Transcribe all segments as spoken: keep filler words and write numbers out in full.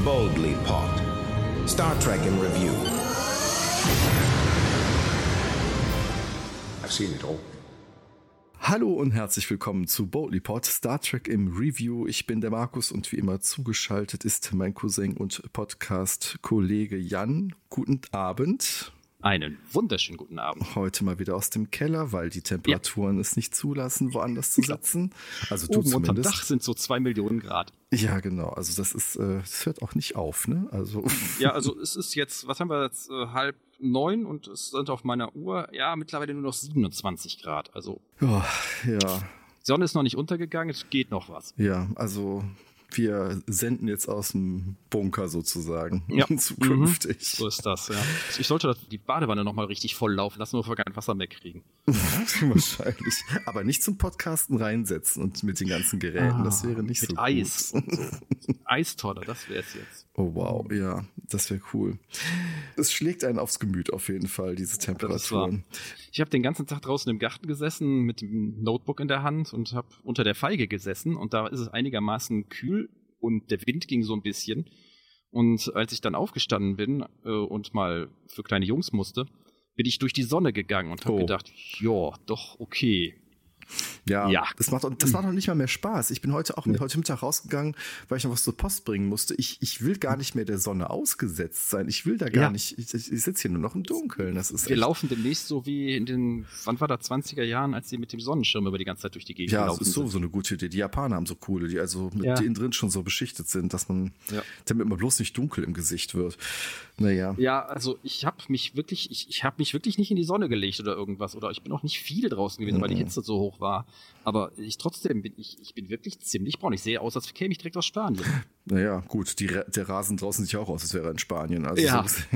Boldly Pod. Star Trek in Review. I've seen it all. Hallo und herzlich willkommen zu Boldly Pod, Star Trek im Review. Ich bin der Markus und wie immer zugeschaltet ist mein Cousin und Podcast-Kollege Jan. Guten Abend. Einen wunderschönen guten Abend. Heute mal wieder aus dem Keller, weil die Temperaturen ja. es nicht zulassen, woanders zu sitzen. Also du Oben zumindest. Unterm Dach sind so zwei Millionen Grad. Ja, genau. Also das ist, äh, das hört auch nicht auf, ne? Also ja, also es ist jetzt, was haben wir jetzt, äh, halb neun und es sind auf meiner Uhr, ja, mittlerweile nur noch siebenundzwanzig Grad. Also oh, ja. Die Sonne ist noch nicht untergegangen, es geht noch was. Ja, also wir senden jetzt aus dem Bunker sozusagen. Ja. Zukünftig. Mhm. So ist das, ja. Ich sollte die Badewanne nochmal richtig voll laufen lassen, nur wir kein Wasser mehr kriegen. Wahrscheinlich. Aber nicht zum Podcasten reinsetzen und mit den ganzen Geräten. Ah, das wäre nicht mit so Eis gut. Und so. Eistonne, das wäre es jetzt. Oh wow, ja, das wäre cool. Es schlägt einen aufs Gemüt auf jeden Fall, diese Temperaturen. Ich habe den ganzen Tag draußen im Garten gesessen mit dem Notebook in der Hand und habe unter der Feige gesessen und da ist es einigermaßen kühl und der Wind ging so ein bisschen. Und als ich dann aufgestanden bin äh, und mal für kleine Jungs musste, bin ich durch die Sonne gegangen und habe oh. gedacht, ja, doch okay. Ja, ja, das macht, das macht noch nicht mal mehr Spaß. Ich bin heute auch mit, heute Mittag rausgegangen, weil ich noch was zur Post bringen musste. Ich, ich will gar nicht mehr der Sonne ausgesetzt sein. Ich will da gar ja. nicht, ich, ich sitze hier nur noch im Dunkeln. Das ist Wir echt... laufen demnächst so wie in den, wann war das, zwanziger Jahren, als sie mit dem Sonnenschirm über die ganze Zeit durch die Gegend ja, gelaufen sind. Ja, das ist so, sind. so eine gute Idee. Die Japaner haben so coole, die also mit ja. innen drin schon so beschichtet sind, dass man, ja. damit man bloß nicht dunkel im Gesicht wird. Naja. Ja, also ich habe mich wirklich, ich, ich habe mich wirklich nicht in die Sonne gelegt oder irgendwas. Oder ich bin auch nicht viel draußen gewesen, mhm. weil die Hitze so hoch war. Aber ich trotzdem bin ich, ich bin wirklich ziemlich braun. Ich sehe aus, als käme ich direkt aus Spanien. Naja, gut, die, der Rasen draußen sieht ja auch aus, als wäre er in Spanien. Also ja. So,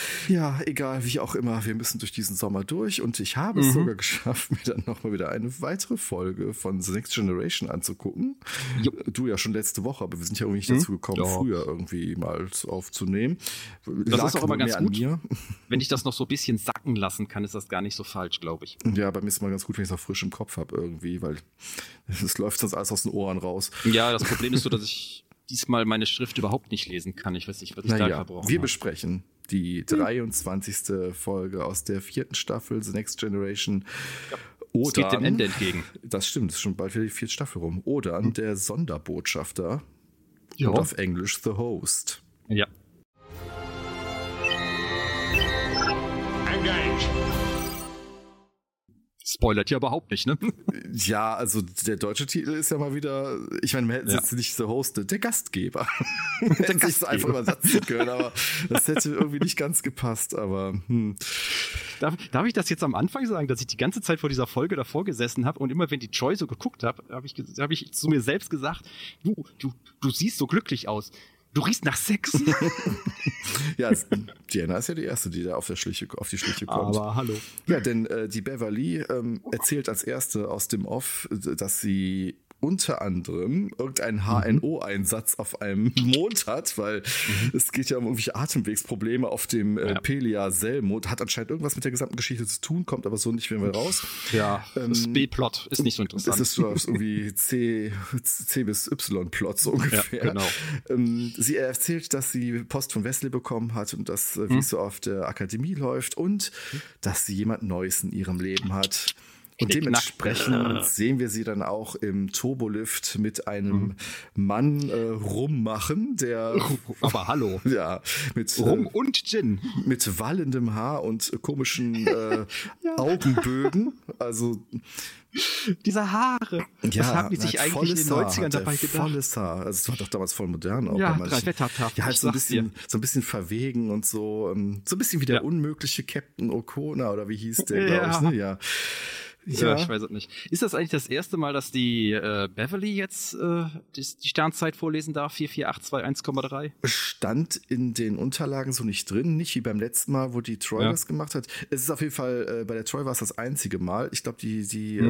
ja, egal, wie auch immer, wir müssen durch diesen Sommer durch. Und ich habe es mhm. sogar geschafft, mir dann nochmal wieder eine weitere Folge von The Next Generation anzugucken. Jo. Du ja schon letzte Woche, aber wir sind ja irgendwie nicht dazu gekommen, mhm. früher irgendwie mal aufzunehmen. Das Lag ist auch immer ganz gut. Mir. Wenn ich das noch so ein bisschen sacken lassen kann, ist das gar nicht so falsch, glaube ich. Ja, bei mir ist es mal ganz gut, wenn ich es noch frisch im Kopf habe irgendwie, weil es läuft sonst alles aus den Ohren raus. Ja, das Problem ist so, dass ich diesmal meine Schrift überhaupt nicht lesen kann. Ich weiß nicht, was ich naja, da verbrochen wir habe. besprechen die dreiundzwanzigste Folge aus der vierten Staffel The Next Generation. Ja. Odan, es geht dem Ende entgegen. Das stimmt, es ist schon bald wieder die vierte Staffel rum. Odan, hm. der Sonderbotschafter. Ja. Und auf Englisch The Host. Ja. Engage. Spoilert ja überhaupt nicht, ne? Ja, also der deutsche Titel ist ja mal wieder, ich meine, man hätte jetzt ja. nicht The Host, der Gastgeber. Der hätte sich so einfach übersetzen können, aber das hätte irgendwie nicht ganz gepasst, aber hm. Darf, darf ich das jetzt am Anfang sagen, dass ich die ganze Zeit vor dieser Folge davor gesessen habe und immer wenn die Joy so geguckt habe, habe ich, hab ich zu mir selbst gesagt, du, du, du siehst so glücklich aus. Du riechst nach Sex. Ja, Diana ist ja die Erste, die da auf, der Schliche, auf die Schliche kommt. Aber hallo. Ja, denn äh, die Beverly ähm, erzählt als Erste aus dem Off, dass sie unter anderem irgendeinen H N O-Einsatz auf einem Mond hat, weil mhm. es geht ja um irgendwelche Atemwegsprobleme auf dem äh, ja. Pelia-Cell-Mond. Hat anscheinend irgendwas mit der gesamten Geschichte zu tun, kommt aber so nicht mehr raus. Ja, ähm, das B-Plot ist nicht so interessant. Es ist so irgendwie C, C bis Y-Plot so ungefähr. Ja, genau. Ähm, sie erzählt, dass sie Post von Wesley bekommen hat und dass, äh, wie mhm. es so auf der Akademie läuft und mhm. dass sie jemand Neues in ihrem Leben hat. Und dementsprechend sehen wir sie dann auch im Turbolift mit einem mhm. Mann äh, rummachen, der aber hallo. Ja, mit Rum äh, und Gin. Mit wallendem Haar und komischen äh, ja. Augenbögen. Also diese Haare. Ja, was haben die sich eigentlich in den neunzigern dabei gedacht? Volles Haar. Also es war doch damals voll modern auch. Ja, bei manchen. drei Wettertafeln. Ja, halt so ein bisschen, so ein bisschen verwegen und so. So ein bisschen wie der ja. unmögliche Captain O'Connor oder wie hieß der, glaube ja. ich. Ne? Ja. Ja. ja, ich weiß es nicht. Ist das eigentlich das erste Mal, dass die äh, Beverly jetzt äh, die, die Sternzeit vorlesen darf? vier vier acht zwei eins Komma drei? Stand in den Unterlagen so nicht drin. Nicht wie beim letzten Mal, wo die Troy ja. das gemacht hat. Es ist auf jeden Fall, äh, bei der Troy war es das einzige Mal. Ich glaube, die, die, hm. äh,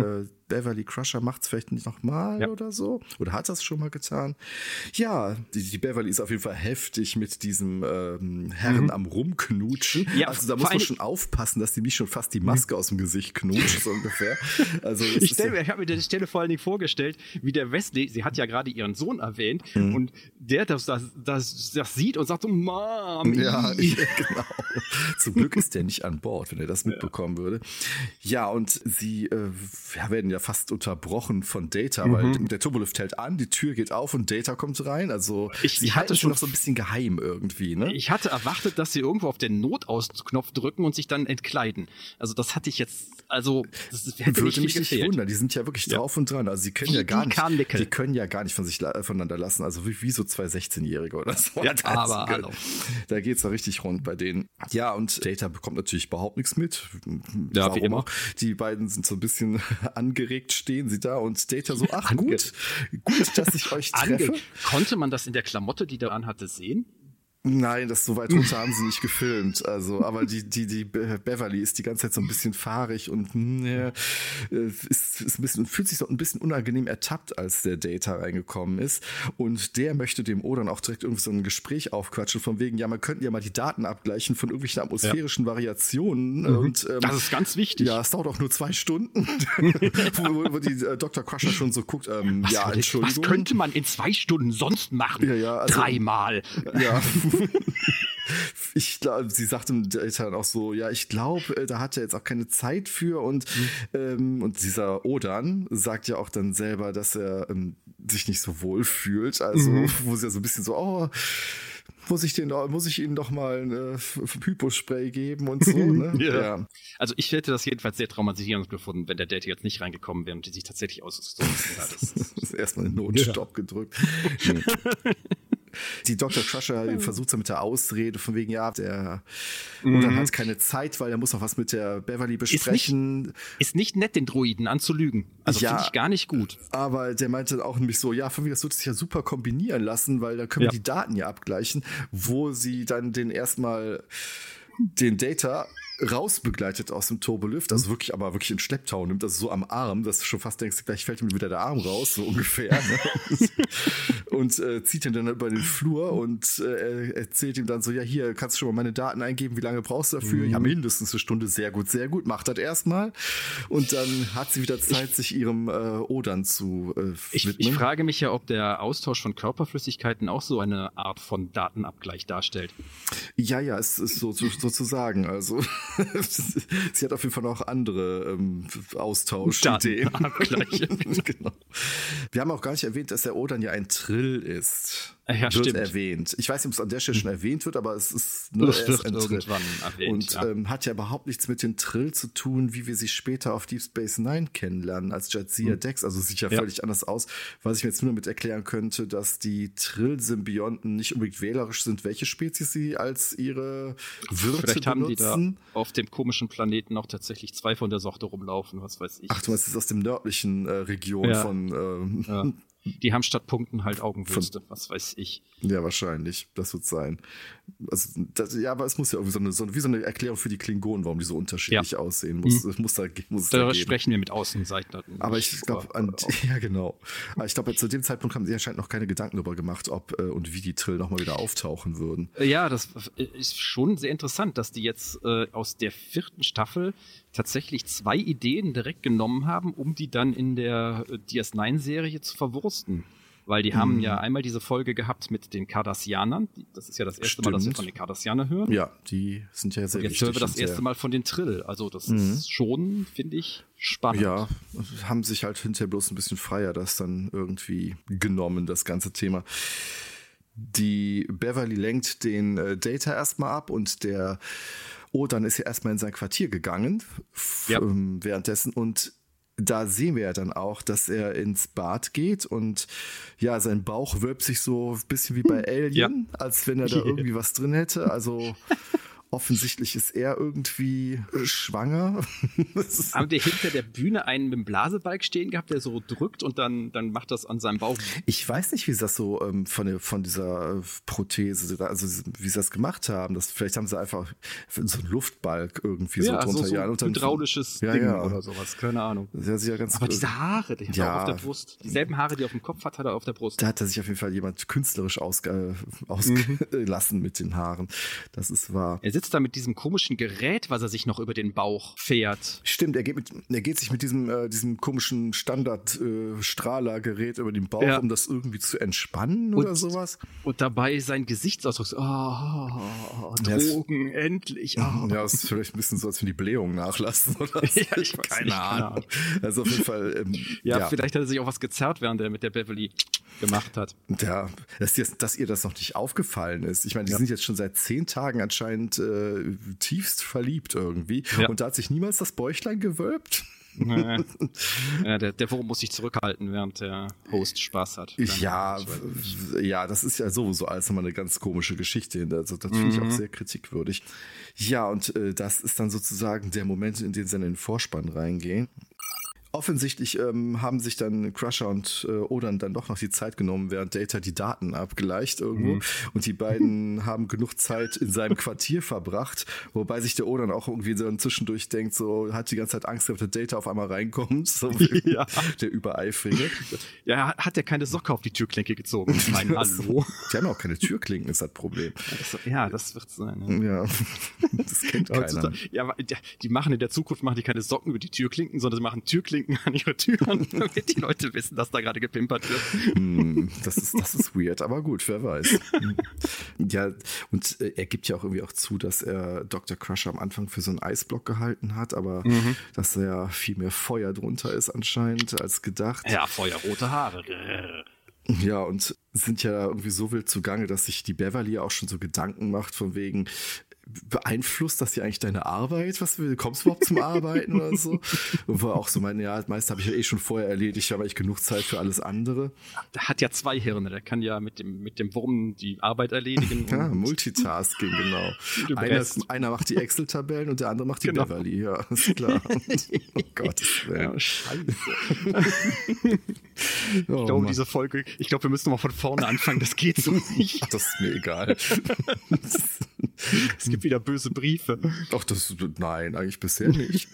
Beverly Crusher macht es vielleicht nicht nochmal ja. oder so. Oder hat das schon mal getan. Ja, die, die Beverly ist auf jeden Fall heftig mit diesem ähm, Herren mhm. am Rumknutschen. Ja, also da muss man schon aufpassen, dass die mich schon fast die Maske mhm. aus dem Gesicht knutscht, so ungefähr. Also ich stell, ja ich habe mir die Stelle vor allen Dingen vorgestellt, wie der Wesley, sie hat ja gerade ihren Sohn erwähnt, mhm. und der das, das, das, das sieht und sagt so, Mom. Ja, genau. Zum Glück ist der nicht an Bord, wenn er das mitbekommen ja. würde. Ja, und sie äh, ja, werden ja fast unterbrochen von Data, mhm. weil der Turbolift hält an, die Tür geht auf und Data kommt rein. Also ich, sie ich hatte schon noch so ein bisschen geheim irgendwie. Ne? Ich hatte erwartet, dass sie irgendwo auf den Notausknopf drücken und sich dann entkleiden. Also das hatte ich jetzt, also das hätte Würde mich nicht wundern, die sind ja wirklich ja. drauf und dran. Also sie können wie ja gar nicht, Karnickel. die können ja gar nicht von sich voneinander lassen. Also wie, wie so zwei sechzehn-Jährige oder so. Ja, aber hallo. Da geht's da richtig rund bei denen. Ja, und Data bekommt natürlich überhaupt nichts mit. Ja, wie immer. Die beiden sind so ein bisschen angeregt, stehen sie da und Data so, ach gut, gut, dass ich euch treffe. Ange- Konnte man das in der Klamotte, die der anhatte, sehen? Nein, das so weit runter haben sie nicht gefilmt. Also, aber die, die, die Beverly ist die ganze Zeit so ein bisschen fahrig und äh, ist, ist ein bisschen, fühlt sich so ein bisschen unangenehm ertappt, als der Data reingekommen ist. Und der möchte dem O dann auch direkt irgendwie so ein Gespräch aufquatschen, von wegen, ja, man könnte ja mal die Daten abgleichen von irgendwelchen atmosphärischen ja. Variationen. Mhm. Und, ähm, das ist ganz wichtig. Ja, es dauert auch nur zwei Stunden, wo, wo die äh, Doktor Crusher schon so guckt, ähm, was, ja, Entschuldigung. Was könnte man in zwei Stunden sonst machen? Ja, ja, also, Dreimal. Ja. Ich glaube, sie sagte dann auch so, ja, ich glaube, da hat er jetzt auch keine Zeit für und, mhm. ähm, und dieser Odan sagt ja auch dann selber, dass er ähm, sich nicht so wohl fühlt, also mhm. wo sie ja so ein bisschen so, oh, muss ich den, muss ich ihnen doch mal ein äh, Hypospray geben und so, ne? ja. ja. Also ich hätte das jedenfalls sehr traumatisierend gefunden, wenn der Date jetzt nicht reingekommen wäre und die sich tatsächlich ausgestoßen hat. Das ist erstmal einen Notstopp ja. gedrückt. Die Doktor Crusher versucht so mit der Ausrede von wegen, ja, der mhm. und dann hat keine Zeit, weil er muss noch was mit der Beverly besprechen. Ist nicht, ist nicht nett, den Droiden anzulügen. Also ja, finde ich gar nicht gut. Aber der meinte auch nämlich so, ja, von wegen, das wird sich ja super kombinieren lassen, weil da können ja. wir die Daten ja abgleichen, wo sie dann den erstmal den Data rausbegleitet aus dem Turbolift, also wirklich, aber wirklich in Schlepptau nimmt, also so am Arm, dass du schon fast denkst, gleich fällt ihm wieder der Arm raus, so ungefähr. Ne? Und äh, zieht ihn dann über den Flur und äh, erzählt ihm dann so, ja, hier, kannst du schon mal meine Daten eingeben, wie lange brauchst du dafür? Mhm. Ja, mindestens eine Stunde, sehr gut, sehr gut, macht das erstmal. Und dann hat sie wieder Zeit, ich, sich ihrem äh, Odan zu äh, ich, ich frage mich ja, ob der Austausch von Körperflüssigkeiten auch so eine Art von Datenabgleich darstellt. Ja, ja, es ist so, so, so zu sagen, also sie hat auf jeden Fall noch andere ähm, Austauschideen. Genau. Wir haben auch gar nicht erwähnt, dass der Odan ja ein Trill ist. Ja, wird stimmt. erwähnt. Ich weiß nicht, ob es an der Stelle schon erwähnt wird, aber es ist nur das wird irgendwann erwähnt. Und ja. ähm, hat ja überhaupt nichts mit den Trill zu tun, wie wir sie später auf Deep Space Nine kennenlernen, als Jadzia mhm. Dex. Also sieht ja, ja völlig anders aus. Was ich mir jetzt nur damit erklären könnte, dass die Trill-Symbionten nicht unbedingt wählerisch sind, welche Spezies sie als ihre Wirte Vielleicht benutzen. haben die da auf dem komischen Planeten noch tatsächlich zwei von der Sorte rumlaufen, was weiß ich. Ach, du meinst, das ist aus dem nördlichen äh, Region ja. von ähm, ja. Die haben statt Punkten halt Augenwürste, was weiß ich. Ja, wahrscheinlich. Das wird sein. Also, das, ja, aber es muss ja irgendwie so eine, so, wie so eine Erklärung für die Klingonen, warum die so unterschiedlich ja. aussehen. Muss, mhm. muss da, muss es da, da geben. Sprechen wir mit Außenseitern. Aber ich glaube, ja, genau. Aber ich glaube, zu dem Zeitpunkt haben sie anscheinend noch keine Gedanken darüber gemacht, ob äh, und wie die Trill nochmal wieder auftauchen würden. Ja, das ist schon sehr interessant, dass die jetzt äh, aus der vierten Staffel tatsächlich zwei Ideen direkt genommen haben, um die dann in der D S neun Serie zu verwursten. Weil die mhm. haben ja einmal diese Folge gehabt mit den Cardassianern. Das ist ja das erste Stimmt. Mal, dass wir von den Cardassianern hören. Ja, die sind ja sehr und jetzt wichtig. hören wir das erste Mal von den Trill. Also das mhm. ist schon, finde ich, spannend. Ja, haben sich halt hinterher bloß ein bisschen freier das dann irgendwie genommen, das ganze Thema. Die Beverly lenkt den äh, Data erstmal ab und der Odan ist ja erstmal in sein Quartier gegangen ja. ähm, währenddessen und da sehen wir ja dann auch, dass er ins Bad geht und ja, sein Bauch wölbt sich so ein bisschen wie bei Alien, ja. als wenn er da irgendwie was drin hätte. Also Offensichtlich ist er irgendwie schwanger. Haben die hinter der Bühne einen mit dem Blasebalg stehen gehabt, der so drückt und dann, dann macht das an seinem Bauch? Ich weiß nicht, wie sie das so ähm, von, der, von dieser Prothese, also wie sie das gemacht haben. Das, vielleicht haben sie einfach so einen Luftbalg irgendwie ja, so drunter. So, so ja, ein hydraulisches ja, Ding ja. oder sowas, keine Ahnung. Ja, ja ganz Aber diese Haare, die hat ja. er auch auf der Brust. Dieselben Haare, die er auf dem Kopf hat, hat er auf der Brust. Da hat er sich auf jeden Fall jemand künstlerisch ausge, ausgelassen mhm. mit den Haaren. Das ist wahr. Er sitzt da mit diesem komischen Gerät, was er sich noch über den Bauch fährt. Stimmt, er geht, mit, er geht sich mit diesem, äh, diesem komischen Standard-Strahlergerät äh, über den Bauch, ja. um das irgendwie zu entspannen und, oder sowas. Und dabei sein Gesichtsausdruck so, oh, Drogen, ja, endlich. Oh. Ja, es ist vielleicht ein bisschen so, als wenn die Blähungen nachlassen oder so. Ja, ich weiß keine, nicht, Ahnung. keine Ahnung. Also auf jeden Fall, ähm, ja, ja, vielleicht hat er sich auch was gezerrt, während er mit der Beverly gemacht hat. Ja, dass, dass ihr das noch nicht aufgefallen ist. Ich meine, die ja. sind jetzt schon seit zehn Tagen anscheinend äh, tiefst verliebt irgendwie. Ja. Und da hat sich niemals das Bäuchlein gewölbt. Nee. Ja, der, der Wurm muss sich zurückhalten, während der Host Spaß hat. Ja, ja, das ist ja sowieso alles nochmal eine ganz komische Geschichte. Also das finde ich mhm. auch sehr kritikwürdig. Ja, und äh, das ist dann sozusagen der Moment, in den sie in den Vorspann reingehen. Offensichtlich ähm, haben sich dann Crusher und äh, Odan dann doch noch die Zeit genommen, während Data die Daten abgleicht irgendwo. Mhm. Und die beiden haben genug Zeit in seinem Quartier verbracht, wobei sich der Odan auch irgendwie so zwischendurch denkt, so hat die ganze Zeit Angst, dass der Data auf einmal reinkommt. So ja. Der Übereifrige. Ja, hat der keine Socke auf die Türklinke gezogen? Ich meine, hallo. Die haben auch keine Türklinken, ist das Problem. Ja, das wird sein. Ja, ja. Das kennt keiner. Ja, die machen in der Zukunft machen die keine Socken über die Türklinken, sondern sie machen Türklinken an ihre Türen, damit die Leute wissen, dass da gerade gepimpert wird. Das ist, das ist weird, aber gut, wer weiß. Ja, und er gibt ja auch irgendwie auch zu, dass er Doktor Crusher am Anfang für so einen Eisblock gehalten hat, aber mhm. dass da ja viel mehr Feuer drunter ist anscheinend als gedacht. Ja, feuerrote Haare. Ja, und sind ja irgendwie so wild zugange, dass sich die Beverly auch schon so Gedanken macht von wegen, beeinflusst das hier eigentlich deine Arbeit? Was kommst du überhaupt zum Arbeiten oder so? Und wo auch so meine, ja, meist habe ich ja eh schon vorher erledigt, habe ich genug Zeit für alles andere. Der hat ja zwei Hirne, der kann ja mit dem, mit dem Wurm die Arbeit erledigen. Ja, Multitasking, genau. Einer, einer macht die Excel-Tabellen und der andere macht die genau. Beverly, ja, ist klar. Oh Gott. Ja, scheiße. Ich oh, glaube, Mann. diese Folge, ich glaube, wir müssen mal von vorne anfangen, das geht so nicht. Ach, das ist mir egal. Es gibt wieder böse Briefe. Ach, das, nein, eigentlich bisher nicht.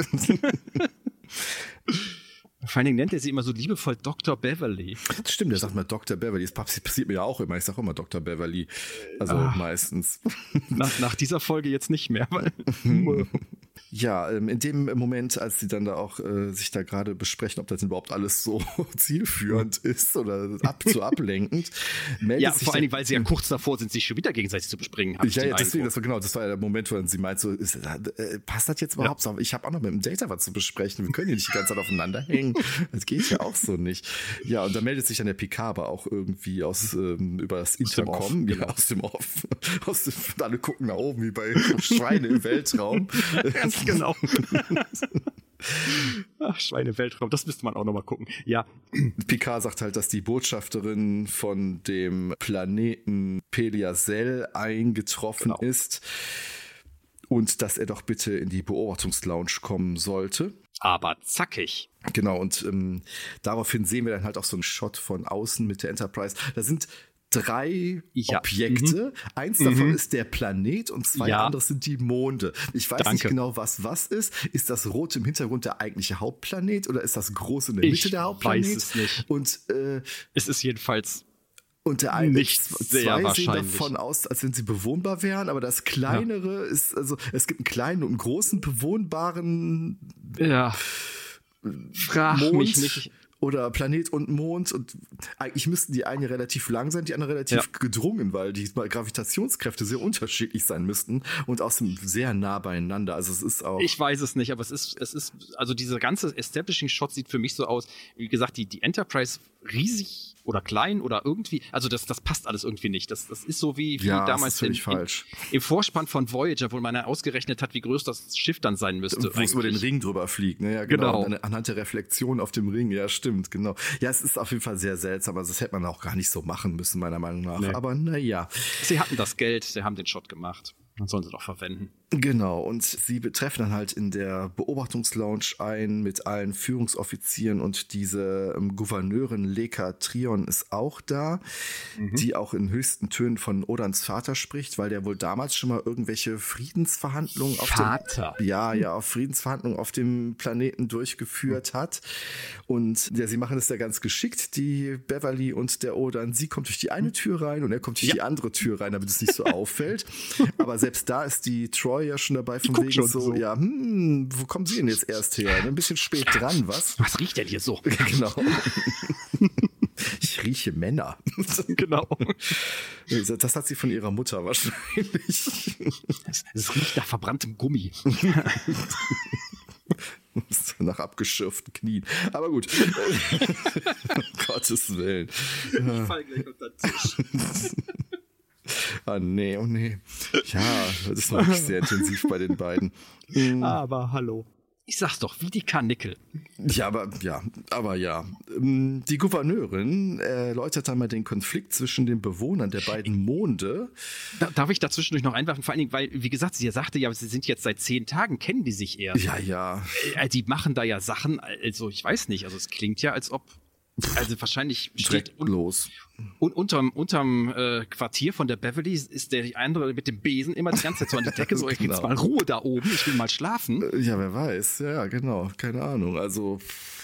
Vor allen Dingen nennt er sie immer so liebevoll Doktor Beverly. Das stimmt, der sagt mal Doktor Beverly. Das passiert mir ja auch immer. Ich sage immer Doktor Beverly. Also Ach, meistens. Nach, nach dieser Folge jetzt nicht mehr. Weil ja, in dem Moment, als sie dann da auch äh, sich da gerade besprechen, ob das überhaupt alles so zielführend ist oder ab zu ablenkend. Ja, vor allen Dingen, weil sie ja kurz davor sind, sich schon wieder gegenseitig zu bespringen. Hab ja, ja deswegen, das war genau, das war ja der Moment, wo sie meint, so, ist, äh, passt das jetzt überhaupt? Ja. Ich habe auch noch mit dem Data was zu besprechen. Wir können hier nicht die ganze Zeit aufeinander hängen. Das geht ja auch so nicht. Ja, und da meldet sich dann der Picard aber auch irgendwie aus ähm, über das Intercom, ja, aus dem Off. Aus dem, alle gucken nach oben wie bei Schweine im Weltraum. Ganz genau. Ach, Schweine im Weltraum, das müsste man auch nochmal gucken. Ja. Picard sagt halt, dass die Botschafterin von dem Planeten Peliasel eingetroffen genau. ist und dass er doch bitte in die Beobachtungslounge kommen sollte. Aber zackig. Genau, und ähm, daraufhin sehen wir dann halt auch so einen Shot von außen mit der Enterprise. Da sind drei ja. Objekte. Mhm. Eins mhm. davon ist der Planet und zwei ja. andere sind die Monde. Ich weiß Danke. nicht genau, was was ist. Ist das rot im Hintergrund der eigentliche Hauptplanet oder ist das groß in der Mitte ich der Hauptplanet? Ich weiß es nicht. Und äh, es ist jedenfalls und der eine, nicht sehr zwei wahrscheinlich. sehen davon aus, als wenn sie bewohnbar wären, aber das kleinere ja. ist, also es gibt einen kleinen und einen großen bewohnbaren ja. Frag Mond mich nicht. Oder Planet und Mond und eigentlich müssten die eine relativ lang sein, die andere relativ ja. gedrungen, weil die Gravitationskräfte sehr unterschiedlich sein müssten und außerdem sehr nah beieinander. Also es ist auch. Ich weiß es nicht, aber es ist, es ist, also dieser ganze Establishing-Shot sieht für mich so aus, wie gesagt, die, die Enterprise riesig oder klein oder irgendwie, also das, das passt alles irgendwie nicht. Das, das ist so wie, wie ja, damals in, in, im Vorspann von Voyager, wo man ja ausgerechnet hat, wie groß das Schiff dann sein müsste. Wo es über den Ring drüber fliegt, ne? Ja, genau. genau. Anhand der Reflexion auf dem Ring, ja, stimmt, genau. Ja, es ist auf jeden Fall sehr seltsam, also das hätte man auch gar nicht so machen müssen, meiner Meinung nach. Nee. Aber naja. Sie hatten das Geld, sie haben den Shot gemacht. Dann sollen sie doch verwenden. Genau, und sie treffen dann halt in der Beobachtungslounge ein mit allen Führungsoffizieren und diese ähm, Gouverneurin Leka Trion ist auch da, mhm. die auch in höchsten Tönen von Odans Vater spricht, weil der wohl damals schon mal irgendwelche Friedensverhandlungen auf Vater. dem, ja, ja, auf Friedensverhandlungen auf dem Planeten durchgeführt mhm. hat. Und ja, sie machen es ja ganz geschickt, die Beverly und der Odan. Sie kommt durch die eine Tür rein und er kommt durch ja. die andere Tür rein, damit es nicht so auffällt. Aber selbst da ist die Troy ja schon dabei von wegen so, so, ja, hm, wo kommen Sie denn jetzt erst her? Ein bisschen spät dran, was? Was riecht denn hier so? Genau. Ich rieche Männer. Genau. Das hat sie von ihrer Mutter wahrscheinlich. Es riecht nach verbranntem Gummi. Nach abgeschürften Knien. Aber gut. Um Gottes Willen. Ich fall gleich unter den Tisch. Ah, nee, oh nee. Ja, das ist noch nicht sehr intensiv bei den beiden. Aber hallo. Ich sag's doch, wie die Karnickel. Ja, aber ja, aber ja. Die Gouverneurin erläutert einmal den Konflikt zwischen den Bewohnern der beiden Monde. Darf ich dazwischendurch noch einwerfen? Vor allen Dingen, weil, wie gesagt, sie sagte ja, sie sind jetzt seit zehn Tagen, kennen die sich erst. Ja, ja. Die machen da ja Sachen, also ich weiß nicht, also es klingt ja, als ob Also wahrscheinlich steht un- los. Un- unterm, unterm äh, Quartier von der Beverly ist der andere mit dem Besen immer die ganze Zeit so an die Decke, so, ich genau. jetzt mal Ruhe da oben, ich will mal schlafen. Ja, wer weiß, ja, genau, keine Ahnung. Also,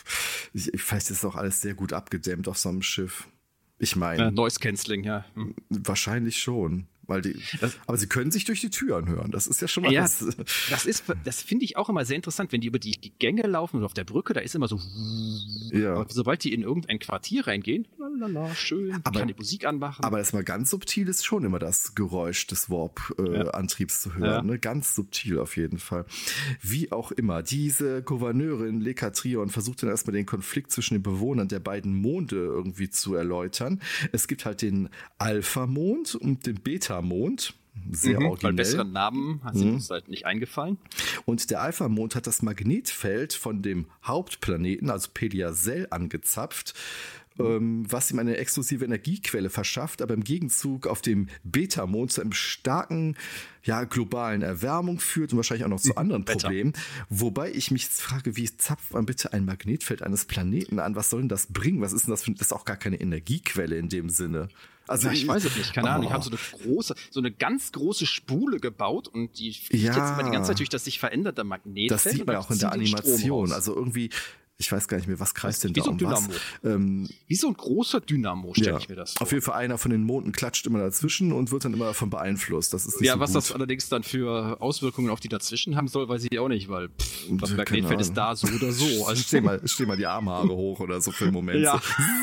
ich, vielleicht ist auch alles sehr gut abgedämmt auf so einem Schiff. Ich meine. Äh, Noise Cancelling, ja. Hm. Wahrscheinlich schon. Weil die, das, aber sie können sich durch die Türen hören. Das ist ja schon mal ja, was. Das ist, das finde ich auch immer sehr interessant, wenn die über die Gänge laufen und auf der Brücke, da ist immer so. Ja. Aber sobald die in irgendein Quartier reingehen, lalala, schön, aber, kann die Musik anmachen. Aber das mal ganz subtil ist schon immer das Geräusch des Warp-Antriebs äh, ja. zu hören. Ja. Ne? Ganz subtil auf jeden Fall. Wie auch immer, diese Gouverneurin Leka Trion versucht dann erstmal den Konflikt zwischen den Bewohnern der beiden Monde irgendwie zu erläutern. Es gibt halt den Alpha-Mond und den Beta Mond, sehr mhm, originell. Weil besseren Namen hat sie mhm. uns halt nicht eingefallen. Und der Alpha-Mond hat das Magnetfeld von dem Hauptplaneten, also Peliasel, angezapft, mhm. ähm, was ihm eine exklusive Energiequelle verschafft, aber im Gegenzug auf dem Beta-Mond zu einem starken, ja, globalen Erwärmung führt und wahrscheinlich auch noch zu anderen Wetter. Problemen. Wobei ich mich frage, wie zapft man bitte ein Magnetfeld eines Planeten an? Was soll denn das bringen? Was ist denn das für, das ist auch gar keine Energiequelle in dem Sinne. Also ja, ich, ich weiß es nicht, keine oh. Ahnung. Die haben so eine große, so eine ganz große Spule gebaut und die fliegt ja. jetzt immer die ganze Zeit durch das sich veränderte Magnetfeld. Das sieht man auch in der Animation. Also irgendwie, ich weiß gar nicht mehr, was kreist denn da so um was? Ähm, Wie so ein großer Dynamo, stelle ja. ich mir das vor. Auf jeden Fall einer von den Monden klatscht immer dazwischen und wird dann immer davon beeinflusst. Das ist nicht ja, so was gut. Das allerdings dann für Auswirkungen auf die dazwischen haben soll, weiß ich auch nicht, weil pff, das Magnetfeld ist da so oder so. Also steh mal, steh mal die Armhaare hoch oder so für einen Moment. Ja.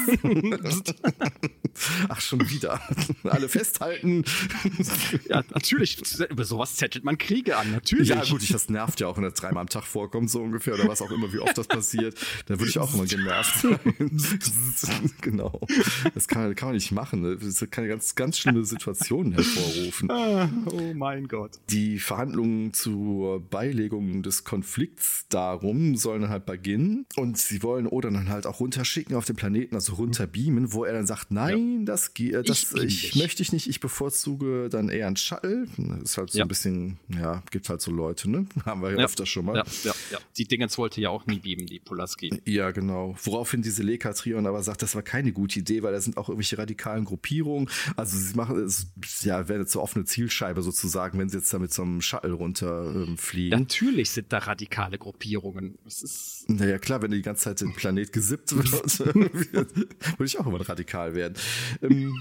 Ach, schon wieder. Alle festhalten. Ja, natürlich. Über sowas zettelt man Kriege an, natürlich. Ja, gut, das nervt ja auch, wenn das dreimal am Tag vorkommt, so ungefähr, oder was auch immer, wie oft das passiert. Da würde ich auch immer genervt sein. Genau. Das kann, kann man nicht machen. Das kann eine ganz, ganz schlimme Situationen hervorrufen. Oh mein Gott. Die Verhandlungen zur Beilegung des Konflikts darum sollen halt beginnen. Und sie wollen Odan dann halt auch runterschicken auf den Planeten, also runterbeamen, wo er dann sagt, nein, ja. das, das ich, ich möchte ich nicht. Ich bevorzuge dann eher ein Shuttle. Das ist halt so ja. ein bisschen, ja, gibt halt so Leute, ne? Haben wir ja, ja. öfter schon mal. Ja, ja, ja. Die Dingens wollte ja auch nie beamen, die Pulaski. Ja, genau. Woraufhin diese Leka Trion aber sagt, das war keine gute Idee, weil da sind auch irgendwelche radikalen Gruppierungen. Also sie machen es, ja, wäre jetzt so offene Zielscheibe sozusagen, wenn sie jetzt da mit so einem Shuttle runterfliegen. Ähm, Natürlich sind da radikale Gruppierungen. Es ist naja, klar, wenn die ganze Zeit den Planet gesippt wird, würde ich auch immer radikal werden. Ähm,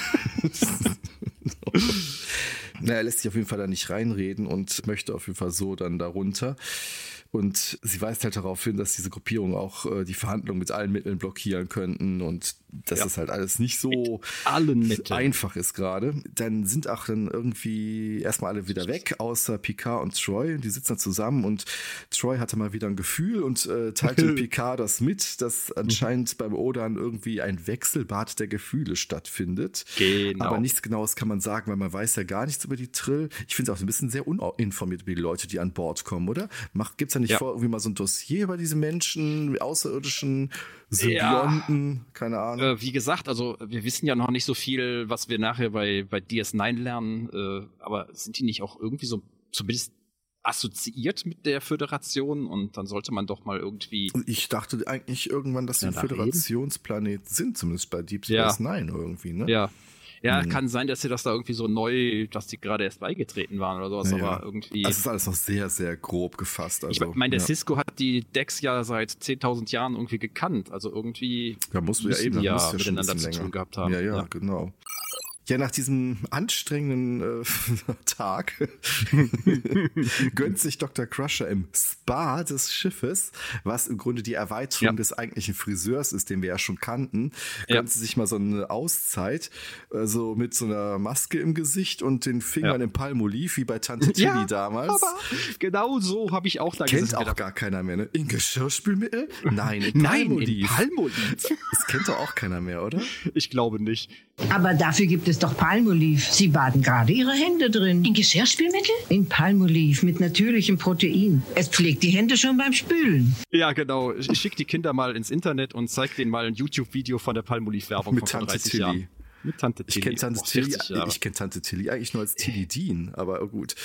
naja, er lässt sich auf jeden Fall da nicht reinreden und möchte auf jeden Fall so dann darunter. Und sie weist halt darauf hin, dass diese Gruppierungen auch äh, die Verhandlungen mit allen Mitteln blockieren könnten und dass ja. das halt alles nicht so allen einfach ist gerade. Dann sind auch dann irgendwie erstmal alle wieder weg, außer Picard und Troy. Die sitzen da zusammen und Troy hatte mal wieder ein Gefühl und äh, teilte Picard das mit, dass anscheinend beim Odan irgendwie ein Wechselbad der Gefühle stattfindet. Genau. Aber nichts Genaues kann man sagen, weil man weiß ja gar nichts über die Trill. Ich finde es auch ein bisschen sehr uninformiert über die Leute, die an Bord kommen, oder? Gibt es ja nicht ja. vor, irgendwie mal so ein Dossier über diese Menschen, außerirdischen Symbionten, ja. keine Ahnung. Äh, wie gesagt, also wir wissen ja noch nicht so viel, was wir nachher bei, bei D S neun lernen, äh, aber sind die nicht auch irgendwie so, zumindest assoziiert mit der Föderation und dann sollte man doch mal irgendwie... Ich dachte eigentlich irgendwann, dass sie ein Föderationsplanet sind, zumindest bei Deep Space ja. Nine irgendwie, ne? Ja. Ja, hm. kann sein, dass sie das da irgendwie so neu, dass die gerade erst beigetreten waren oder sowas, ja. aber irgendwie... Also es ist alles noch sehr, sehr grob gefasst. Also, ich meine, der ja. Sisko hat die Decks ja seit zehntausend Jahren irgendwie gekannt, also irgendwie ja, muss, ja, eben, die ja, ja miteinander zu tun gehabt haben. Ja, ja, ja. genau. Ja, nach diesem anstrengenden äh, Tag gönnt sich Doktor Crusher im Spa des Schiffes, was im Grunde die Erweiterung ja. des eigentlichen Friseurs ist, den wir ja schon kannten, gönnt ja. sie sich mal so eine Auszeit, also mit so einer Maske im Gesicht und den Fingern ja. im Palmolive, wie bei Tante Tilly ja, damals. Aber genau so habe ich auch da kennt gesessen. Kennt auch gar keiner mehr, ne? In Geschirrspülmittel? Nein, in Palmolive. Nein, in Palmolive. Das kennt doch auch keiner mehr, oder? Ich glaube nicht. Aber dafür gibt es doch Palmolive. Sie baden gerade Ihre Hände drin. In Geschirrspülmittel? In Palmolive mit natürlichem Protein. Es pflegt die Hände schon beim Spülen. Ja, genau. Ich schicke die Kinder mal ins Internet und zeige denen mal ein YouTube-Video von der Palmolive-Werbung von vor dreißig Jahren. Mit Tante Tilly. Ich kenne Tante, oh, kenn Tante Tilly eigentlich nur als Tilly Dean, aber gut.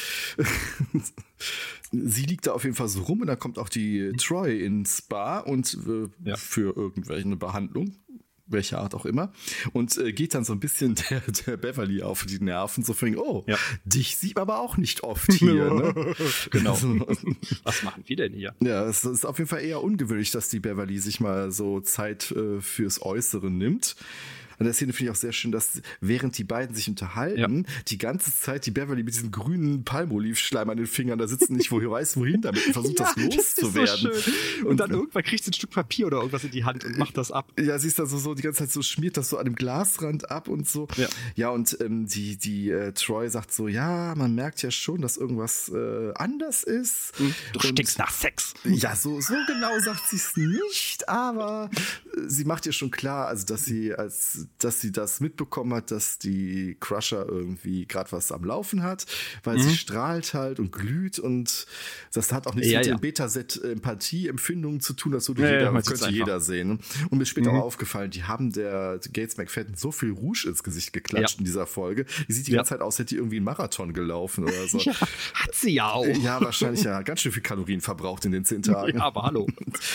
Sie liegt da auf jeden Fall so rum und dann kommt auch die Troy ins Spa und äh, ja. für irgendwelche Behandlung. Welche Art auch immer. Und äh, geht dann so ein bisschen der, der Beverly auf die Nerven, so von, oh, ja. dich sieht man aber auch nicht oft hier. Ne? Genau. Was machen wir denn hier? Ja, es ist auf jeden Fall eher ungewöhnlich, dass die Beverly sich mal so Zeit äh, fürs Äußere nimmt. An der Szene finde ich auch sehr schön, dass während die beiden sich unterhalten, ja. die ganze Zeit die Beverly mit diesem grünen Palmolive-Schleim an den Fingern da sitzen, nicht wo weiß wohin damit und versucht, ja, das loszuwerden. So und, und dann irgendwann kriegt sie ein Stück Papier oder irgendwas in die Hand und macht das ab. Ja, sie ist da so, so die ganze Zeit so, schmiert das so an dem Glasrand ab und so. Ja, ja und ähm, die, die äh, Troy sagt so, ja, man merkt ja schon, dass irgendwas äh, anders ist. Du stinkst nach Sex. Ja, so, so genau sagt sie es nicht, aber äh, sie macht ihr schon klar, also dass sie als dass sie das mitbekommen hat, dass die Crusher irgendwie gerade was am Laufen hat, weil mhm. sie strahlt halt und glüht und das hat auch nichts ja, mit ja. den Beta-Set-Empathie-Empfindungen zu tun, das so ja, jeder, ja, könnte jeder sehen. Und mir ist später mhm. auch aufgefallen, die haben der Gates McFadden so viel Rouge ins Gesicht geklatscht ja. in dieser Folge. Die sieht die ja. ganze Zeit aus, hätte die irgendwie einen Marathon gelaufen oder so. Ja, hat sie ja auch. Ja, wahrscheinlich ja. Ganz schön viel Kalorien verbraucht in den zehn Tagen. Ja, aber hallo.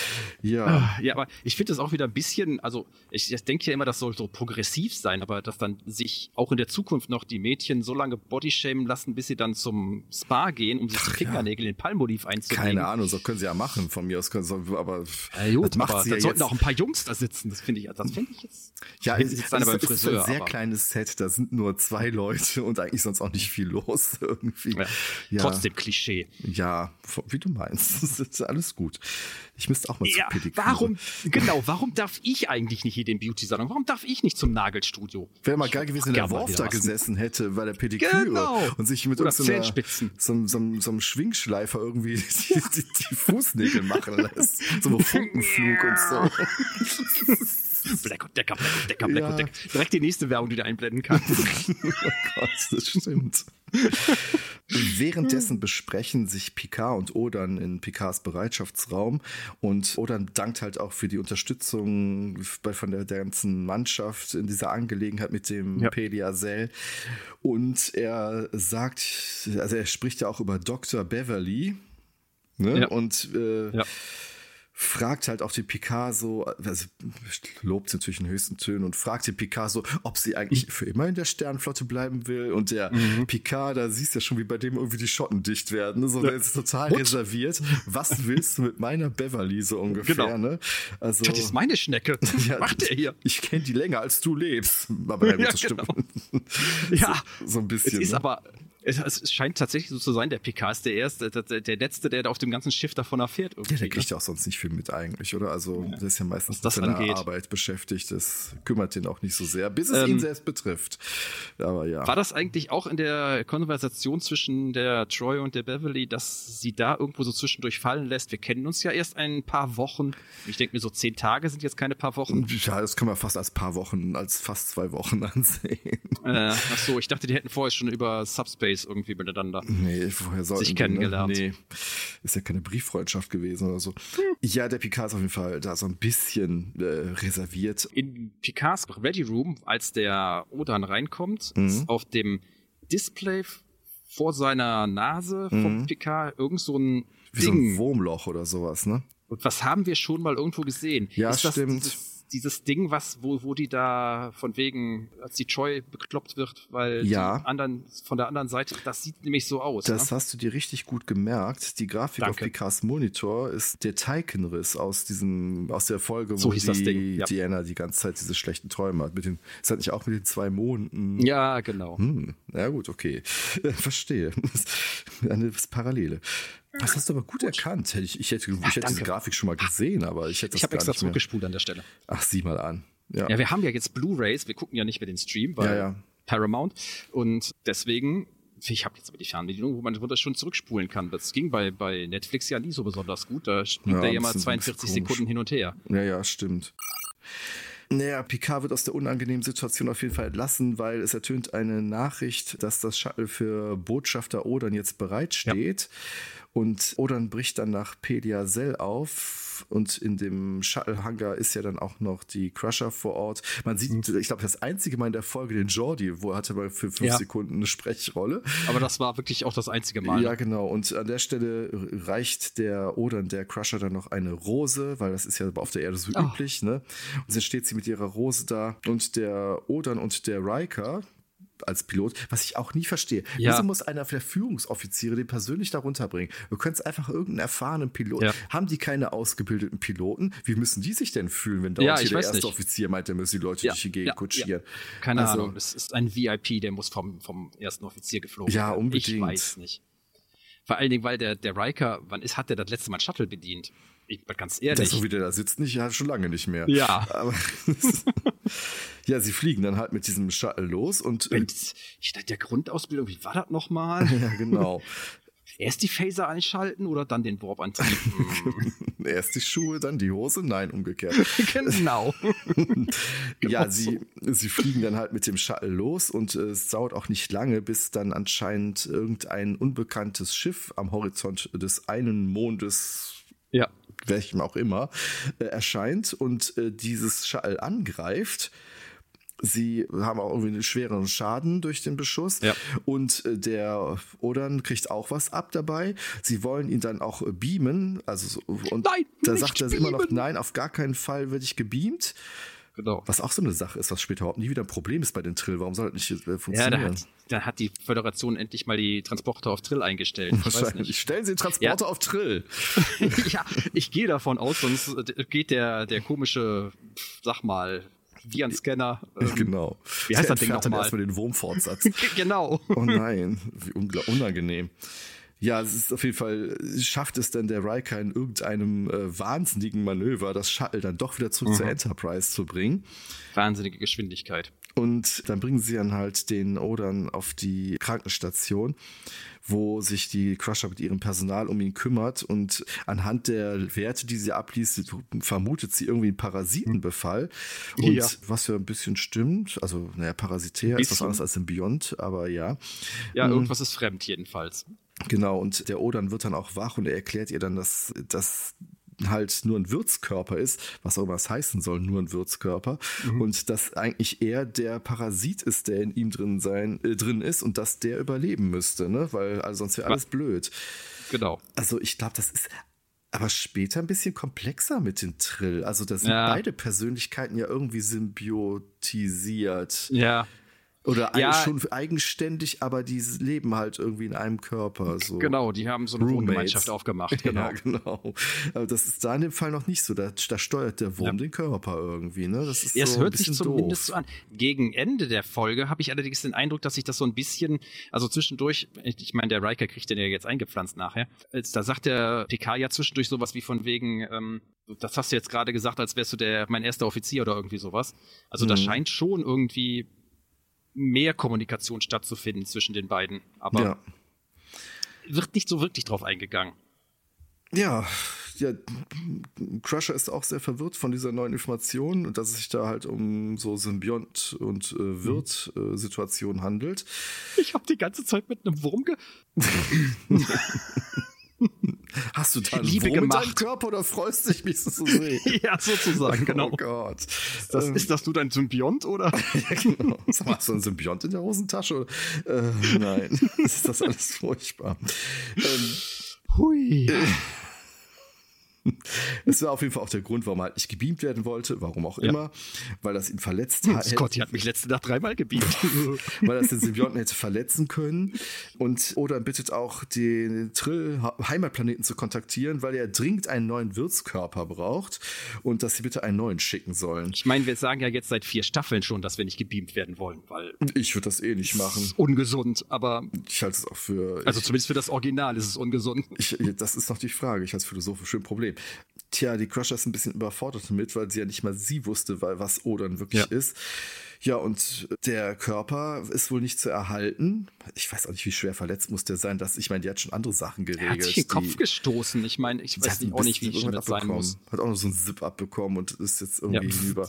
ja. Ja, aber ich finde das auch wieder ein bisschen, also ich, ich denke ja immer, das soll so progressiv sein, aber dass dann sich auch in der Zukunft noch die Mädchen so lange bodyshamen lassen, bis sie dann zum Spa gehen, um sich die Fingernägel ja. in Palmolive einzulegen. Keine Ahnung, so können sie ja machen, von mir aus können sie, aber ja, gut, das macht aber sie da ja sollten jetzt. auch ein paar Jungs da sitzen, das finde ich, das finde ich jetzt. Ja, es ist, beim ist, Friseur, ist ein sehr aber. kleines Set, da sind nur zwei Leute und eigentlich sonst auch nicht viel los irgendwie. Ja. Ja. Trotzdem Klischee. Ja, wie du meinst, das ist alles gut. Ich müsste auch mal ja, zu Pediküre. Warum, genau, warum darf ich eigentlich nicht hier den Beauty-Salon? Warum darf ich nicht zum Nagelstudio? Wäre mal geil gewesen, wenn der Worf da gesessen hätte bei der Pediküre genau. und sich mit Oder so, einer, so, so, so einem Schwingschleifer irgendwie die, die, die Fußnägel machen lässt. So ein Funkenflug und so. Black und Decker, Black und Decker, Black ja. und Decker. Direkt die nächste Werbung, die du einblenden kannst. Oh Gott, das stimmt. Währenddessen besprechen sich Picard und Odan in Picards Bereitschaftsraum und Odan dankt halt auch für die Unterstützung bei, von der, der ganzen Mannschaft in dieser Angelegenheit mit dem ja. Peliasel und er sagt, also er spricht ja auch über Doktor Beverly, ne? Ja. Und äh, ja. fragt halt auch den Picard so, also lobt sie natürlich in höchsten Tönen und fragt den Picard so, ob sie eigentlich für immer in der Sternenflotte bleiben will und der mhm. Picard, da siehst du ja schon, wie bei dem irgendwie die Schotten dicht werden, so, ja. der ist total What? reserviert. Was willst du mit meiner Beverly so ungefähr, genau. ne? Also, das ist meine Schnecke. Ja, macht der hier? Ich kenne die länger, als du lebst. Aber ja, gut, das ja, stimmt. Genau. Ja, so, so ein bisschen. Es ist ne? aber Es scheint tatsächlich so zu sein, der Picard ist der Erste, der, der Letzte, der da auf dem ganzen Schiff davon erfährt. Ja, der kriegt ja auch sonst nicht viel mit eigentlich, oder? Also ja. der ist ja meistens mit seiner angeht. Arbeit beschäftigt, das kümmert ihn auch nicht so sehr, bis es ähm, ihn selbst betrifft. Aber ja. War das eigentlich auch in der Konversation zwischen der Troy und der Beverly, dass sie da irgendwo so zwischendurch fallen lässt? Wir kennen uns ja erst ein paar Wochen. Ich denke mir, so zehn Tage sind jetzt keine paar Wochen. Ja, das können wir fast als paar Wochen, als fast zwei Wochen ansehen. Äh, ach so, ich dachte, die hätten vorher schon über Subspace irgendwie miteinander nee, vorher sich kennengelernt. Ne? Nee, ist ja keine Brieffreundschaft gewesen oder so. Hm. Ja, der Picard ist auf jeden Fall da so ein bisschen äh, reserviert. In Picards Ready Room, als der Odan reinkommt, mhm. ist auf dem Display vor seiner Nase vom Mhm. Picard irgend so ein Wie so Ding. ein Wurmloch oder sowas, ne? Und was haben wir schon mal irgendwo gesehen? Ja, ist das stimmt. Dieses, dieses Ding, was, wo, wo die da von wegen, als die Joy bekloppt wird, weil Ja. die anderen von der anderen Seite, das sieht nämlich so aus. Das ne? hast du dir richtig gut gemerkt. Die Grafik auf Danke. Picards Monitor ist der Teilchenriss aus diesem, aus der Folge, So wo hieß das die Ding, ja. Diana die ganze Zeit diese schlechten Träume hat. Mit den, ist das nicht auch mit den zwei Monden? Ja, genau. Hm, ja gut, okay. Verstehe. Eine Parallele. Das hast du aber gut, erkannt. Hätte Ich, ich hätte, ich hätte diese danke. Grafik schon mal gesehen, aber ich hätte das Ich habe gar extra nicht mehr. zurückgespult an der Stelle. Ach, sieh mal an. Ja, Ja, wir haben ja jetzt Blu-Rays, wir gucken ja nicht mehr den Stream, weil Ja, ja. Paramount. Und deswegen, ich habe jetzt aber die Fernbedienung, wo man das schon zurückspulen kann. Das ging bei, bei Netflix ja nie so besonders gut. Da springt Ja, der ja das mal ist ein zweiundvierzig bisschen komisch. Sekunden hin und her. ja, ja, stimmt. Naja, Picard wird aus der unangenehmen Situation auf jeden Fall entlassen, weil es ertönt eine Nachricht, dass das Shuttle für Botschafter Odan jetzt bereitsteht. Und Odan bricht dann nach Pelia Cell auf und in dem Shuttle-Hangar ist ja dann auch noch die Crusher vor Ort. Man sieht, ich glaube, das einzige Mal in der Folge den Jordi, wo er hatte mal für fünf Ja. Sekunden eine Sprechrolle. Aber das war wirklich auch das einzige Mal. Ja, ne? genau. Und an der Stelle reicht der Odan, der Crusher, dann noch eine Rose, weil das ist ja auf der Erde so Oh. üblich, ne? Und dann steht sie mit ihrer Rose da und der Odan und der Riker als Pilot, was ich auch nie verstehe. Ja. Wieso muss einer der Führungsoffiziere den persönlich da runterbringen? Du könntest einfach irgendeinen erfahrenen Piloten. Ja. Haben die keine ausgebildeten Piloten? Wie müssen die sich denn fühlen, wenn Ja, dort hier ich der weiß erste nicht. Offizier meint, der müsse die Leute Ja, durch die Gegend ja, kutschieren? Keine Also- Ahnung, das ist ein V I P, der muss vom, vom ersten Offizier geflogen Ja, werden. unbedingt. Ich weiß nicht. Vor allen Dingen, weil der, der Riker, wann ist, hat der das letzte Mal Shuttle bedient? Ich bin ganz Der, ehrlich. so wie der da sitzt, nicht, ja, schon lange nicht mehr. Ja. Aber ja, sie fliegen dann halt mit diesem Shuttle los und äh, Und ich dachte, der Grundausbildung, wie war das nochmal? ja, genau. Erst die Phaser einschalten oder dann den Warp-Antrieb? Hm. Erst die Schuhe, dann die Hose, nein, umgekehrt. Genau. Ja, Genau sie, sie fliegen dann halt mit dem Shuttle los und äh, es dauert auch nicht lange, bis dann anscheinend irgendein unbekanntes Schiff am Horizont des einen Mondes, Ja. welchem auch immer, äh, erscheint und äh, dieses Shuttle angreift. Sie haben auch irgendwie einen schweren Schaden durch den Beschuss. Ja. Und äh, der Odan kriegt auch was ab dabei. Sie wollen ihn dann auch äh, beamen. Also, so- und Nein, da nicht sagt er immer noch, beamen. nein, auf gar keinen Fall werde ich gebeamt. Genau. Was auch so eine Sache ist, was später überhaupt nie wieder ein Problem ist bei den Trill. Warum soll das nicht äh, Ja, funktionieren? da hat, da hat die Föderation endlich mal die Transporter auf Trill eingestellt. Ich weiß Wahrscheinlich. nicht. Stellen Sie den Transporter Ja. auf Trill. Ja, ich gehe davon aus, sonst geht der, der komische, sag mal, Virenscanner. Ähm, Genau. Wie heißt Der das Ding entfernt dann nochmal? erstmal den Wurmfortsatz. Genau. Oh nein, wie ungla- unangenehm. Ja, es ist auf jeden Fall, schafft es dann der Riker in irgendeinem äh, wahnsinnigen Manöver, das Shuttle dann doch wieder zurück zur Enterprise zu bringen. Wahnsinnige Geschwindigkeit. Und dann bringen sie dann halt den Odan auf die Krankenstation, wo sich die Crusher mit ihrem Personal um ihn kümmert. Und anhand der Werte, die sie abliest, vermutet sie irgendwie einen Parasitenbefall. Und Ja. was ja ein bisschen stimmt, also naja, parasitär ist was Bisschen. anderes als Symbiont, aber ja. Ja, Mhm. irgendwas ist fremd jedenfalls. Genau, und der Odan wird dann auch wach und er erklärt ihr dann, dass das halt nur ein Wirtskörper ist, was auch immer das heißen soll, nur ein Wirtskörper. Mhm. Und dass eigentlich er der Parasit ist, der in ihm drin sein, äh, drin ist und dass der überleben müsste, ne? Weil also sonst wäre alles blöd. Genau. Also ich glaube, das ist aber später ein bisschen komplexer mit den Trill. Also da sind Ja. beide Persönlichkeiten ja irgendwie symbiotisiert. Ja, Oder Ja. eigentlich schon eigenständig, aber die leben halt irgendwie in einem Körper. So. genau. Die haben so eine Roommates. Wohngemeinschaft aufgemacht. Genau. Ja, genau. Aber das ist da in dem Fall noch nicht so. Da, da steuert der Wurm Ja. den Körper irgendwie. Ne? Das ist Ja, es so ein hört sich bisschen zumindest doof. so an. Gegen Ende der Folge habe ich allerdings den Eindruck, dass sich das so ein bisschen, also zwischendurch, ich meine, der Riker kriegt den ja jetzt eingepflanzt nachher. Als, da sagt der Picard ja zwischendurch sowas wie von wegen, ähm, das hast du jetzt gerade gesagt, als wärst du der mein erster Offizier oder irgendwie sowas. Also da Mhm. scheint schon irgendwie mehr Kommunikation stattzufinden zwischen den beiden. Aber Ja. wird nicht so wirklich drauf eingegangen. Ja, ja, Crusher ist auch sehr verwirrt von dieser neuen Information und dass es sich da halt um so Symbiont- und äh, Wirt-Situation handelt. Ich habe die ganze Zeit mit einem Wurm ge... Hast du da einen Liebe Wurm in deinem gemacht. Körper oder freust dich, mich so zu sehen? Ja, sozusagen, genau. Oh Gott. Ist das, Ähm, ist das du dein Symbiont, oder? ja, genau. Sag mal, hast du einen Symbiont in der Hosentasche? Oder? Äh, nein, ist das alles furchtbar. Ähm, Hui. Es war auf jeden Fall auch der Grund, warum er halt nicht gebeamt werden wollte, warum auch Ja. immer, weil das ihn verletzt hat. Scotty hat mich letzte Nacht dreimal gebeamt. Weil das den Symbionten hätte verletzen können. Und Odan bittet auch den Trill, Heimatplaneten zu kontaktieren, weil er dringend einen neuen Wirtskörper braucht und dass sie bitte einen neuen schicken sollen. Ich meine, wir sagen ja jetzt seit vier Staffeln schon, dass wir nicht gebeamt werden wollen, weil Ich würde das eh nicht machen. es ist ungesund, aber Ich halte es auch für... also ich, zumindest für das Original ist es ungesund. ich, das ist noch die Frage. Ich halte es philosophisch ein Problem. Tja, die Crusher ist ein bisschen überfordert damit, weil sie ja nicht mal sie wusste, weil was Odan wirklich Ja. ist. Ja, und der Körper ist wohl nicht zu erhalten. Ich weiß auch nicht, wie schwer verletzt muss der sein. Dass, ich meine, die hat schon andere Sachen geregelt. Er hat sich in den Kopf die, gestoßen. Ich meine, ich sie weiß hat nicht, ein auch nicht, wie bisschen schlimm das sein abbekommen. muss. Hat auch noch so einen Zip abbekommen und ist jetzt irgendwie Ja. hinüber.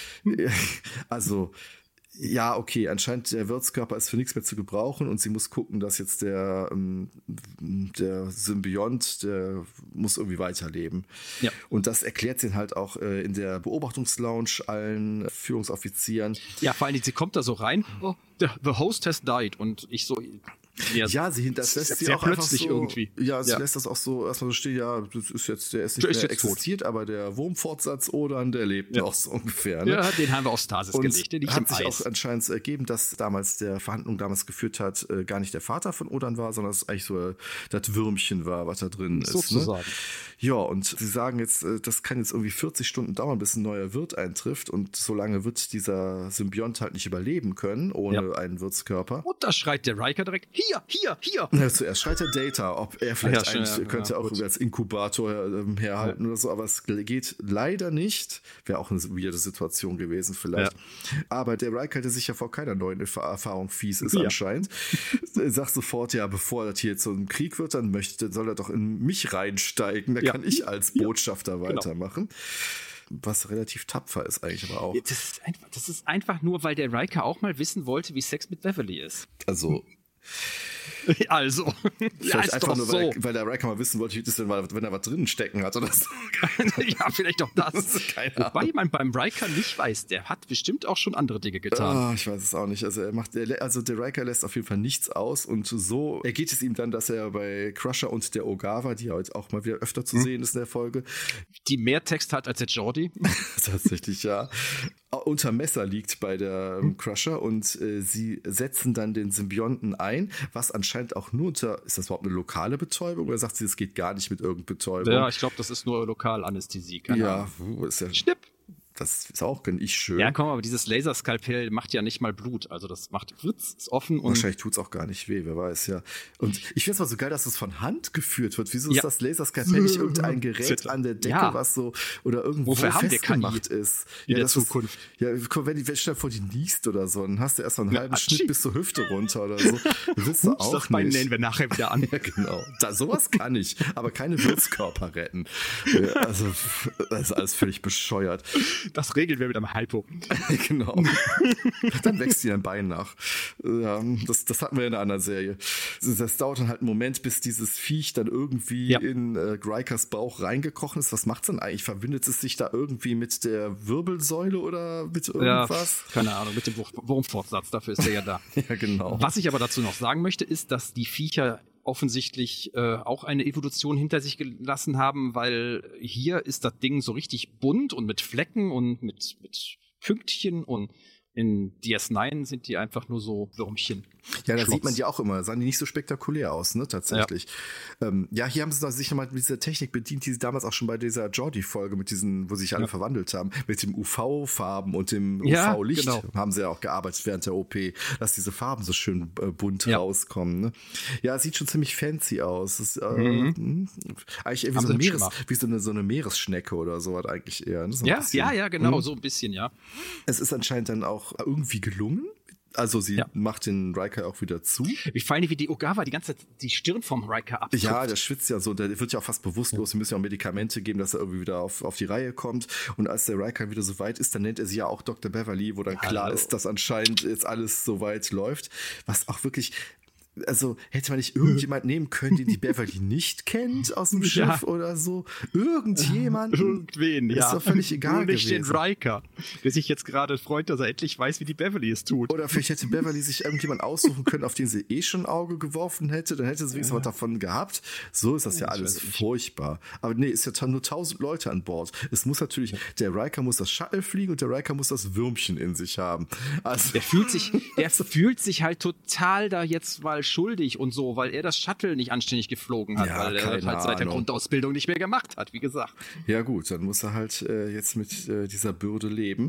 Also, ja, okay, anscheinend der Wirtskörper ist für nichts mehr zu gebrauchen und sie muss gucken, dass jetzt der, ähm, der Symbiont, der muss irgendwie weiterleben. Ja. Und das erklärt sie halt auch äh, in der Beobachtungslounge allen Führungsoffizieren. Ja, vor allem, sie kommt da so rein, oh, the, the host has died. Und ich so, ja, Ja, sie das lässt sie sehr auch einfach plötzlich so, irgendwie. Ja, sie Ja. lässt das auch so erstmal so stehen, ja, das ist jetzt, der ist nicht Der ist mehr jetzt tot. existiert, aber der Wurmfortsatz Odan, der lebt Ja. noch so ungefähr. Ne? ja, den haben wir auf Stasis Und gelegt, der liegt hat im sich Eis. auch anscheinend ergeben, dass damals der Verhandlung damals geführt hat, äh, gar nicht der Vater von Odan war, sondern es eigentlich so äh, das Würmchen war, was da drin ist. Sozusagen. Ne? Ja, und sie sagen jetzt, äh, das kann jetzt irgendwie vierzig Stunden dauern, bis ein neuer Wirt eintrifft und so lange wird dieser Symbiont halt nicht überleben können, ohne Ja. einen Wirtskörper. Und da schreit der Riker direkt, hier, hier, hier. Ja, zuerst schreit der Data, ob er vielleicht Ja, schön, eigentlich ja, könnte ja, auch gut. irgendwie als Inkubator ähm, herhalten oder so, aber es geht leider nicht. Wäre auch eine weirde Situation gewesen vielleicht. Aber der Riker, der sich ja vor keiner neuen Erf- Erfahrung fies ist Ja. anscheinend, sagt sofort, ja, bevor das hier jetzt so ein Krieg wird, dann möchte, soll er doch in mich reinsteigen, da Ja. kann ich als Botschafter Genau. weitermachen. Was relativ tapfer ist eigentlich aber auch. Das ist, einfach, das ist einfach nur, weil der Riker auch mal wissen wollte, wie Sex mit Beverly ist. Also Also, ja, vielleicht ist einfach doch nur, so. weil, weil der Riker mal wissen wollte, wie das denn war, wenn er was drinnen stecken hat oder so. Ja, vielleicht auch das. Keine Wobei man beim Riker nicht weiß, der hat bestimmt auch schon andere Dinge getan. Ah, ich weiß es auch nicht. Also er macht, er, lä- also der Riker lässt auf jeden Fall nichts aus und so ergeht es ihm dann, dass er bei Crusher und der Ogawa, die heute auch mal wieder öfter Hm. zu sehen ist in der Folge, Die mehr Text hat als der Jordi. tatsächlich ja, unter Messer liegt bei der ähm, Crusher und äh, sie setzen dann den Symbionten ein, was anscheinend auch nur unter, ist das überhaupt eine lokale Betäubung oder sagt sie, es geht gar nicht mit irgendeiner Betäubung? Ja, ich glaube, das ist nur Lokalanästhesie. Keine ja, Ahnung. uh, ist ja, Schnipp. das ist auch nicht schön. Ja, komm, aber dieses Laserskalpell macht ja nicht mal Blut. Also das macht Witz, ist offen und Wahrscheinlich tut's auch gar nicht weh, wer weiß, ja. Und ich finde es mal so geil, dass es von Hand geführt wird. Wieso Ja. ist das Laserskalpell nicht irgendein Gerät Zitter. an der Decke, Ja. was so oder irgendwo Wofür haben wir K I festgemacht ist? in ja, der das Zukunft? Ist, ja, guck, wenn die wenn, stell dir vor, die niest oder so, dann hast du erst mal einen Ja, halben atschi. Schnitt bis zur Hüfte runter oder so. Willst du Ups, auch das Bein nicht. nähen wir nachher wieder an. Ja, genau. Da, sowas kann ich, aber keine Wirtskörper retten. Ja, also, das ist alles völlig bescheuert. Das regeln wir mit einem Hypo. Genau. Dann wächst dir ein Bein nach. Ja, das, das hatten wir in einer anderen Serie. Das dauert dann halt einen Moment, bis dieses Viech dann irgendwie Ja. in äh, Rikers Bauch reingekrochen ist. Was macht's denn eigentlich? Verbindet es sich da irgendwie mit der Wirbelsäule oder mit irgendwas? Ja, keine Ahnung, mit dem Wurf- Wurmfortsatz, dafür ist er ja da. Ja, genau. Was ich aber dazu noch sagen möchte, ist, dass die Viecher offensichtlich äh, auch eine Evolution hinter sich gelassen haben, weil hier ist das Ding so richtig bunt und mit Flecken und mit, mit Pünktchen und in D S neun sind die einfach nur so Würmchen. Ja, da Schlotz. sieht man die auch immer. Sahen die nicht so spektakulär aus, ne, tatsächlich. Ja, ähm, ja hier haben sie sich nochmal mit dieser Technik bedient, die sie damals auch schon bei dieser Jordi-Folge mit diesen, wo sich alle Ja. verwandelt haben, mit dem U V-Farben und dem Ja, U V-Licht genau. haben sie ja auch gearbeitet während der O P, dass diese Farben so schön äh, bunt Ja. rauskommen, ne. Ja, es sieht schon ziemlich fancy aus. Das ist, äh, Mhm. mh, eigentlich irgendwie Haben so, sie ein hübsch Meeres, gemacht. wie so eine, so eine Meeresschnecke oder so was eigentlich eher. Ne? So ein Ja, bisschen. ja, ja, genau, Mhm. so ein bisschen, ja. Es ist anscheinend dann auch irgendwie gelungen. Also sie Ja. macht den Riker auch wieder zu. Wie fallen die wie die Ogawa die ganze Zeit die Stirn vom Riker ab. Ja, der schwitzt ja so, der wird ja auch fast bewusstlos. Sie müssen ja auch Medikamente geben, dass er irgendwie wieder auf, auf die Reihe kommt. Und als der Riker wieder so weit ist, dann nennt er sie ja auch Doktor Beverly, wo dann klar Hallo. ist, dass anscheinend jetzt alles so weit läuft. Was auch wirklich, also hätte man nicht irgendjemand nehmen können, den die Beverly nicht kennt aus dem Schiff ja. oder so? Irgendjemand? Irgendwen, ja. Ist doch völlig egal Nur nicht gewesen. den Riker, der sich jetzt gerade freut, dass er endlich weiß, wie die Beverly es tut. Oder vielleicht hätte Beverly sich irgendjemand aussuchen können, auf den sie eh schon ein Auge geworfen hätte, dann hätte sie wenigstens ja. was davon gehabt. So ist das ja, ja alles furchtbar. Aber nee, ist ja nur tausend Leute an Bord. Es muss natürlich, ja. der Riker muss das Shuttle fliegen und der Riker muss das Würmchen in sich haben. Also der fühlt sich, der fühlt sich halt total da jetzt mal schuldig und so, weil er das Shuttle nicht anständig geflogen hat, ja, weil er halt seit der Grundausbildung nicht mehr gemacht hat, wie gesagt. Ja gut, dann muss er halt äh, jetzt mit äh, dieser Bürde leben.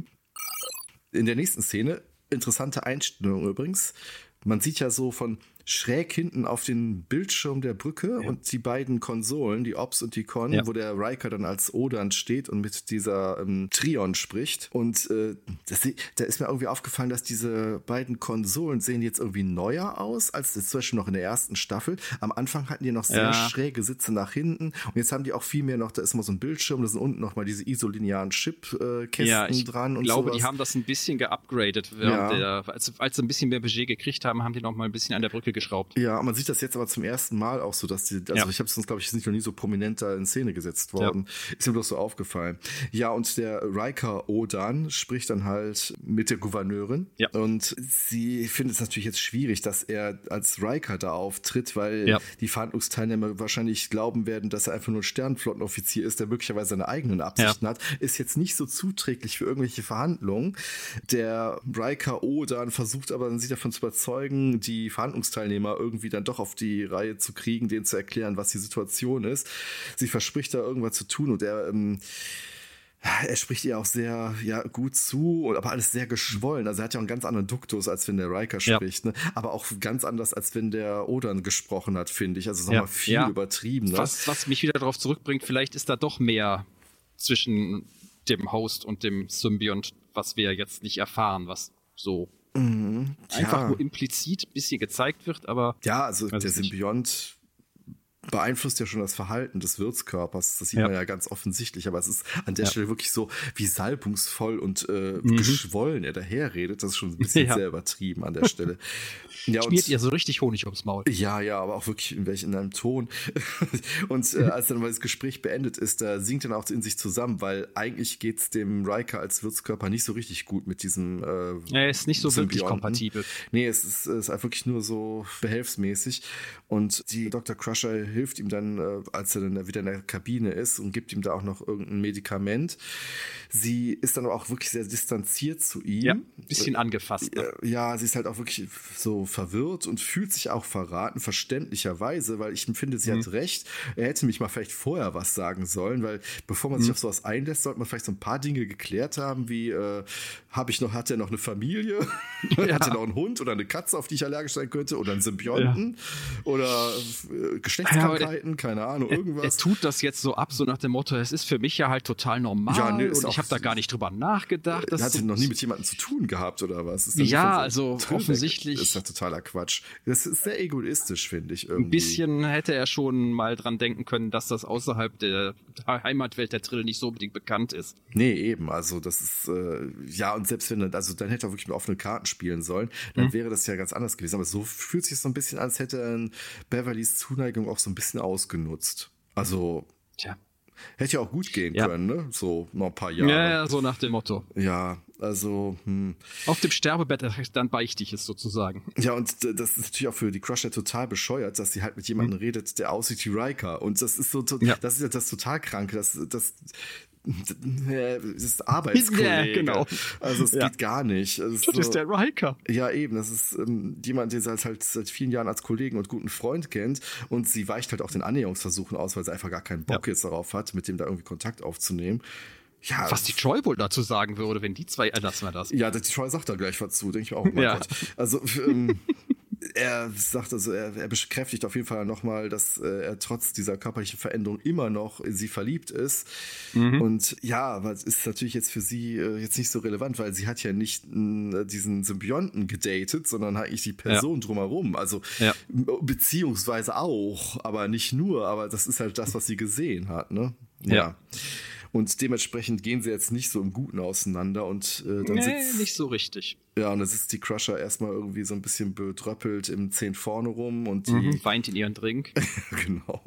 In der nächsten Szene, interessante Einstellung übrigens, man sieht ja so von schräg hinten auf den Bildschirm der Brücke ja. und die beiden Konsolen, die Ops und die Con, ja. wo der Riker dann als Odan steht und mit dieser ähm, Trion spricht. Und äh, das, da ist mir irgendwie aufgefallen, dass diese beiden Konsolen sehen jetzt irgendwie neuer aus, als das zum Beispiel noch in der ersten Staffel. Am Anfang hatten die noch sehr ja. schräge Sitze nach hinten und jetzt haben die auch viel mehr noch, da ist immer so ein Bildschirm, da sind unten noch mal diese isolinearen Chip-Kästen ja, ich dran und Ich glaube, sowas. die haben das ein bisschen geupgradet. Ja. Der, als, als sie ein bisschen mehr Budget gekriegt haben, haben die noch mal ein bisschen an der Brücke geschraubt. Ja, man sieht das jetzt aber zum ersten Mal auch so, dass die, also ja. ich habe es uns, glaube ich, ist nicht noch nie so prominent da in Szene gesetzt worden. Ja. Ist mir bloß so aufgefallen. Ja, und der Riker Odan spricht dann halt mit der Gouverneurin. Ja. Und sie findet es natürlich jetzt schwierig, dass er als Riker da auftritt, weil ja. die Verhandlungsteilnehmer wahrscheinlich glauben werden, dass er einfach nur ein Sternenflottenoffizier ist, der möglicherweise seine eigenen Absichten ja. hat. Ist jetzt nicht so zuträglich für irgendwelche Verhandlungen. Der Riker Odan versucht aber, sich davon zu überzeugen, die Verhandlungsteilnehmer irgendwie dann doch auf die Reihe zu kriegen, denen zu erklären, was die Situation ist. Sie verspricht da irgendwas zu tun und er, ähm, er spricht ihr auch sehr ja, gut zu, aber alles sehr geschwollen. Also er hat ja auch einen ganz anderen Duktus, als wenn der Riker ja. spricht, ne? Aber auch ganz anders, als wenn der Odan gesprochen hat, finde ich. Also es ist ja. nochmal viel ja. übertrieben. Ne? Was, was mich wieder darauf zurückbringt, vielleicht ist da doch mehr zwischen dem Host und dem Symbiont, was wir jetzt nicht erfahren, was so Mhm, einfach ja. nur implizit ein bisschen gezeigt wird, aber... Ja, also der Symbiont beeinflusst ja schon das Verhalten des Wirtskörpers. Das sieht ja. man ja ganz offensichtlich. Aber es ist an der ja. Stelle wirklich so, wie salbungsvoll und äh, mhm. geschwollen er daherredet. Das ist schon ein bisschen ja. sehr übertrieben an der Stelle. Ja, schmiert ihr so richtig Honig ums Maul. Ja, ja, aber auch wirklich in, welch, in einem Ton. Und äh, als dann mal das Gespräch beendet ist, da sinkt dann auch in sich zusammen, weil eigentlich geht es dem Riker als Wirtskörper nicht so richtig gut mit diesem äh, Er ist nicht so Symbionten. Wirklich kompatibel. Nee, es ist, es ist einfach wirklich nur so behelfsmäßig. Und die Doktor Crusher hilft ihm dann, äh, als er dann wieder in der Kabine ist und gibt ihm da auch noch irgendein Medikament. Sie ist dann aber auch wirklich sehr distanziert zu ihm. Ja, ein bisschen angefasst. Ne? Ja, sie ist halt auch wirklich so verwirrt und fühlt sich auch verraten, verständlicherweise, weil ich finde, sie mhm. hat recht. Er hätte mich mal vielleicht vorher was sagen sollen, weil bevor man sich mhm. auf sowas einlässt, sollte man vielleicht so ein paar Dinge geklärt haben, wie äh, habe ich noch, hat er noch eine Familie? Ja. Hat er noch einen Hund oder eine Katze, auf die ich allergisch sein könnte? Oder einen Symbionten? Ja. Oder äh, Geschlechtskrankheiten? Ja, keine Ahnung, irgendwas. Er, er tut das jetzt so ab, so nach dem Motto, es ist für mich ja halt total normal ja, nee, und ich habe da gar nicht drüber nachgedacht. Er hatte so noch nie mit jemandem zu tun gehabt oder was? Ist ja, also offensichtlich. Das ist ja totaler Quatsch. Das ist sehr egoistisch, finde ich irgendwie. Ein bisschen hätte er schon mal dran denken können, dass das außerhalb der Heimatwelt der Trill nicht so unbedingt bekannt ist. Nee, eben. Also das ist, äh, ja, und selbst wenn, also dann hätte er wirklich mit offenen Karten spielen sollen, dann mhm. wäre das ja ganz anders gewesen. Aber so fühlt sich so ein bisschen an, als hätte er Beverlys Zuneigung auch so ein bisschen ausgenutzt. Also, tja. Hätte ja auch gut gehen ja. können, ne? So noch ein paar Jahre. Ja, ja, so nach dem Motto. Ja, also. Hm. Auf dem Sterbebett, dann beichte ich es sozusagen. Ja, und das ist natürlich auch für die Crusher total bescheuert, dass sie halt mit jemandem hm. redet, der aussieht wie Riker. Und das ist so, ja. das ist ja das total Kranke, das, das, das ist Arbeitskollege. Ja, genau. Also es ja. geht gar nicht. Das ist, das so, ist der Riker. Ja, eben. Das ist ähm, jemand, den sie halt, halt seit vielen Jahren als Kollegen und guten Freund kennt. Und sie weicht halt auch den Annäherungsversuchen aus, weil sie einfach gar keinen Bock ja. jetzt darauf hat, mit dem da irgendwie Kontakt aufzunehmen. Ja, was die Troy wohl dazu sagen würde, wenn die zwei, äh, lassen wir das. Ja, die Troy sagt da gleich was zu, denke ich mir auch, oh mein ja. Gott. Also, ähm, er sagt also, er, er bekräftigt auf jeden Fall nochmal, dass äh, er trotz dieser körperlichen Veränderung immer noch in sie verliebt ist. Mhm. Und ja, aber es ist natürlich jetzt für sie äh, jetzt nicht so relevant, weil sie hat ja nicht äh, diesen Symbionten gedatet, sondern eigentlich die Person ja. drumherum. Also ja. beziehungsweise auch, aber nicht nur, aber das ist halt das, was sie gesehen hat, ne? Ja. ja. Und dementsprechend gehen sie jetzt nicht so im Guten auseinander und äh, dann nee, sitzt nicht so richtig. Ja, und dann sitzt die Crusher erstmal irgendwie so ein bisschen bedröppelt im Zehn vorne rum und die mhm, weint in ihren Drink. Genau.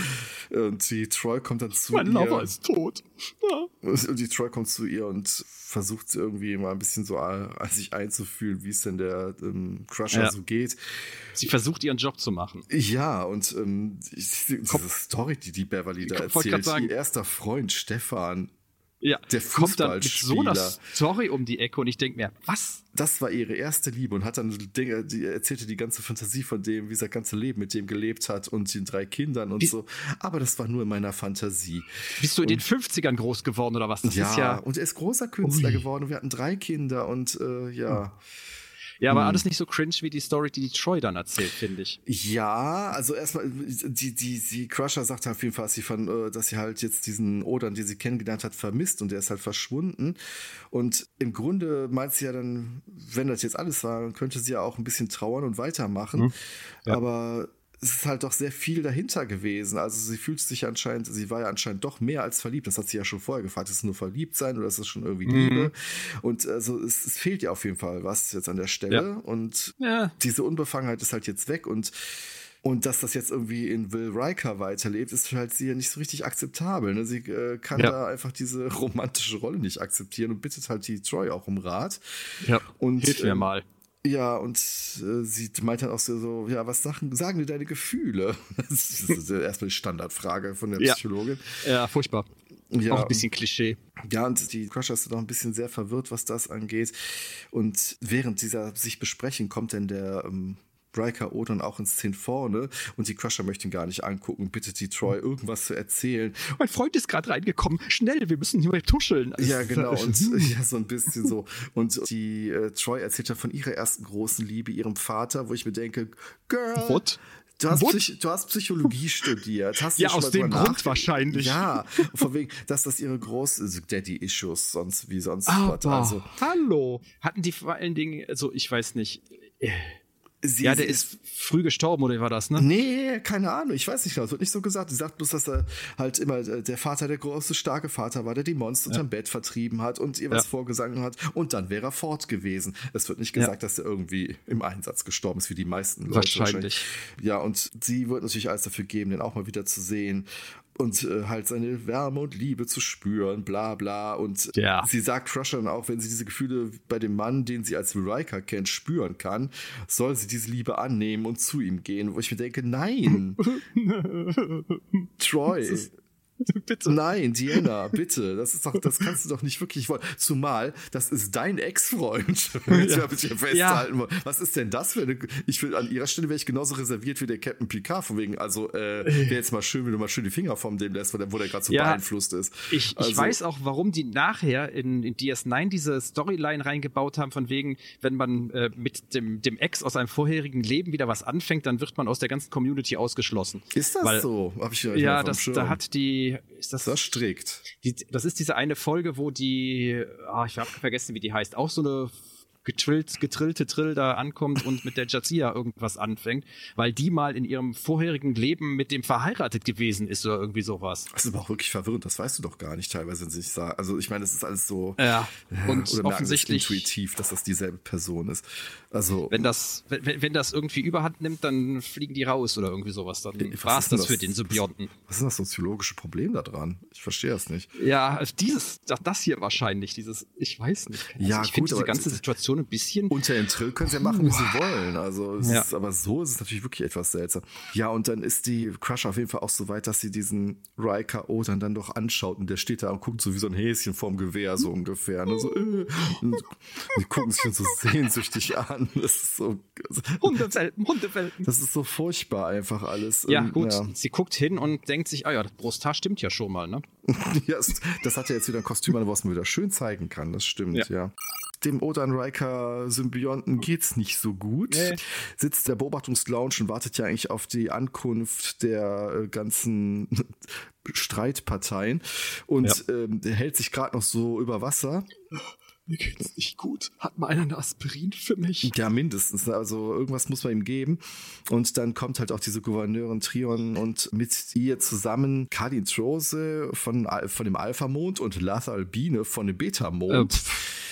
Und die Troy kommt dann zu mein ihr. Mein Lover ist tot. Ja. Und die Troy kommt zu ihr und versucht irgendwie mal ein bisschen so an sich einzufühlen, wie es denn der ähm, Crusher ja. so geht. Sie versucht ihren Job zu machen. Ja, und ähm, diese Story, die die Beverly da erzählt, ihr erster Freund Stefan, ja, der kommt dann mit so einer Story um die Ecke und ich denke mir, was? Das war ihre erste Liebe und hat dann Dinge, die erzählte die ganze Fantasie von dem, wie sein ganzes Leben mit dem gelebt hat und den drei Kindern und Wie, so. Aber das war nur in meiner Fantasie. Bist du in und, den fünfzigern groß geworden oder was? Das ja, ist ja, und er ist großer Künstler Ui. geworden und wir hatten drei Kinder und äh, ja. Ja, aber hm. alles nicht so cringe wie die Story, die die Troy dann erzählt, finde ich. Ja, also erstmal, die, die, die Crusher sagt auf jeden Fall, dass sie, von, dass sie halt jetzt diesen Odin, den sie kennengelernt hat, vermisst und der ist halt verschwunden. Und im Grunde meint sie ja dann, wenn das jetzt alles war, dann könnte sie ja auch ein bisschen trauern und weitermachen. Hm. Ja. Aber es ist halt doch sehr viel dahinter gewesen. Also sie fühlt sich anscheinend, sie war ja anscheinend doch mehr als verliebt. Das hat sie ja schon vorher gefragt. Ist es nur verliebt sein oder ist es schon irgendwie Liebe? Mhm. Und also es, es fehlt ihr auf jeden Fall was jetzt an der Stelle. Ja. Und ja. diese Unbefangenheit ist halt jetzt weg und Und dass das jetzt irgendwie in Will Riker weiterlebt, ist halt sie ja nicht so richtig akzeptabel. Ne? Sie äh, kann ja. da einfach diese romantische Rolle nicht akzeptieren und bittet halt die Troy auch um Rat. Ja, und, hilf mir ähm, mal. Ja, und äh, sie meint dann auch so, so, ja, was sagen, sagen dir deine Gefühle? Das ist erstmal die Standardfrage von der Psychologin. Ja, ja furchtbar. Ja, auch ein bisschen Klischee. Ja, und die Crusher ist noch ein bisschen sehr verwirrt, was das angeht. Und während dieser sich besprechen, kommt dann der ähm, Riker Odin auch ins Zehn vorne und die Crusher möchten ihn gar nicht angucken, bittet die Troy, irgendwas zu erzählen. Mein Freund ist gerade reingekommen, schnell, wir müssen hier mal tuscheln. Ja, genau, und ja, so ein bisschen so. Und die äh, Troy erzählt dann von ihrer ersten großen Liebe, ihrem Vater, wo ich mir denke, Girl, What? Du hast, Psych- du hast Psychologie studiert. Hast du ja, schon aus mal dem Grund nach- wahrscheinlich. Ja, von wegen, dass das ihre großen also Daddy-Issues sonst wie sonst Aber, was. Also, hallo. Hatten die vor allen Dingen, also ich weiß nicht, Sie, ja, der ist früh gestorben, oder war das, ne? Nee, keine Ahnung, ich weiß nicht genau, es wird nicht so gesagt. Sie sagt bloß, dass er halt immer der Vater, der große, starke Vater war, der die Monster ja. unterm Bett vertrieben hat und ihr was ja. vorgesungen hat und dann wäre er fort gewesen. Es wird nicht gesagt, ja. dass er irgendwie im Einsatz gestorben ist, wie die meisten Leute. Wahrscheinlich. wahrscheinlich. Ja, und sie wird natürlich alles dafür geben, den auch mal wieder zu sehen. Und äh, halt seine Wärme und Liebe zu spüren, bla bla. Und ja. sie sagt Crusher dann auch, wenn sie diese Gefühle bei dem Mann, den sie als Riker kennt, spüren kann, soll sie diese Liebe annehmen und zu ihm gehen. Wo ich mir denke, nein. Troy. Bitte. Nein, Deanna, bitte. Das ist doch, das kannst du doch nicht wirklich wollen. Zumal, das ist dein Ex-Freund. Jetzt ja. ich festhalten ja. Was ist denn das für eine. Ich will an ihrer Stelle wäre ich genauso reserviert wie der Captain Picard, von wegen, also äh, wäre jetzt mal schön, wenn du mal schön die Finger von dem lässt, wo der, der gerade so ja, beeinflusst ist. Ich, also, ich weiß auch, warum die nachher in, in D S neun diese Storyline reingebaut haben, von wegen, wenn man äh, mit dem, dem Ex aus einem vorherigen Leben wieder was anfängt, dann wird man aus der ganzen Community ausgeschlossen. Ist das Weil, so? Hab ich ja, ja das, da hat die Ist das, das strikt. Die, das ist diese eine Folge, wo die, ah, ich habe vergessen, wie die heißt, auch so eine getrillt, getrillte Trill da ankommt und mit der Jadzia irgendwas anfängt, weil die mal in ihrem vorherigen Leben mit dem verheiratet gewesen ist oder irgendwie sowas. Das ist aber auch wirklich verwirrend, das weißt du doch gar nicht teilweise, wenn sie nicht sagen. Also ich meine, das ist alles so ja. Und oder offensichtlich intuitiv, dass das dieselbe Person ist. Also wenn das, wenn, wenn das irgendwie Überhand nimmt, dann fliegen die raus oder irgendwie sowas. Dann war es das, das für den Symbionten. Was, was ist das soziologische Problem da dran? Ich verstehe das nicht. Ja, dieses, das hier wahrscheinlich, dieses, ich weiß nicht. Also ja, ich finde diese ganze Situation ein bisschen. Unter den Trill können sie ja machen, wie sie wollen. Also, es ja. ist, aber so ist es natürlich wirklich etwas seltsam. Ja, und dann ist die Crusher auf jeden Fall auch so weit, dass sie diesen Riker Odin dann doch anschaut und der steht da und guckt so wie so ein Häschen vorm Gewehr, so ungefähr. Und so, äh, und die gucken sich dann so sehnsüchtig an. Das ist so. Hundewelpen, Hundewelpen. Das ist so furchtbar einfach alles. Ja, und, gut. Ja. Sie guckt hin und denkt sich, ah ja, das Brusthaar stimmt ja schon mal, ne? Ja, das hat ja jetzt wieder ein Kostüm an, was man wieder schön zeigen kann. Das stimmt, ja. ja. Dem Odin-Riker-Symbionten geht's nicht so gut. Nee. Sitzt der Beobachtungslounge und wartet ja eigentlich auf die Ankunft der ganzen Streitparteien und ja. ähm, hält sich gerade noch so über Wasser. Mir geht's nicht gut. Hat mal einer eine Aspirin für mich? Ja, mindestens. Also irgendwas muss man ihm geben. Und dann kommt halt auch diese Gouverneurin Trion und mit ihr zusammen Kadin Trose von, von dem Alpha-Mond und Lath Albine von dem Beta-Mond. Äh,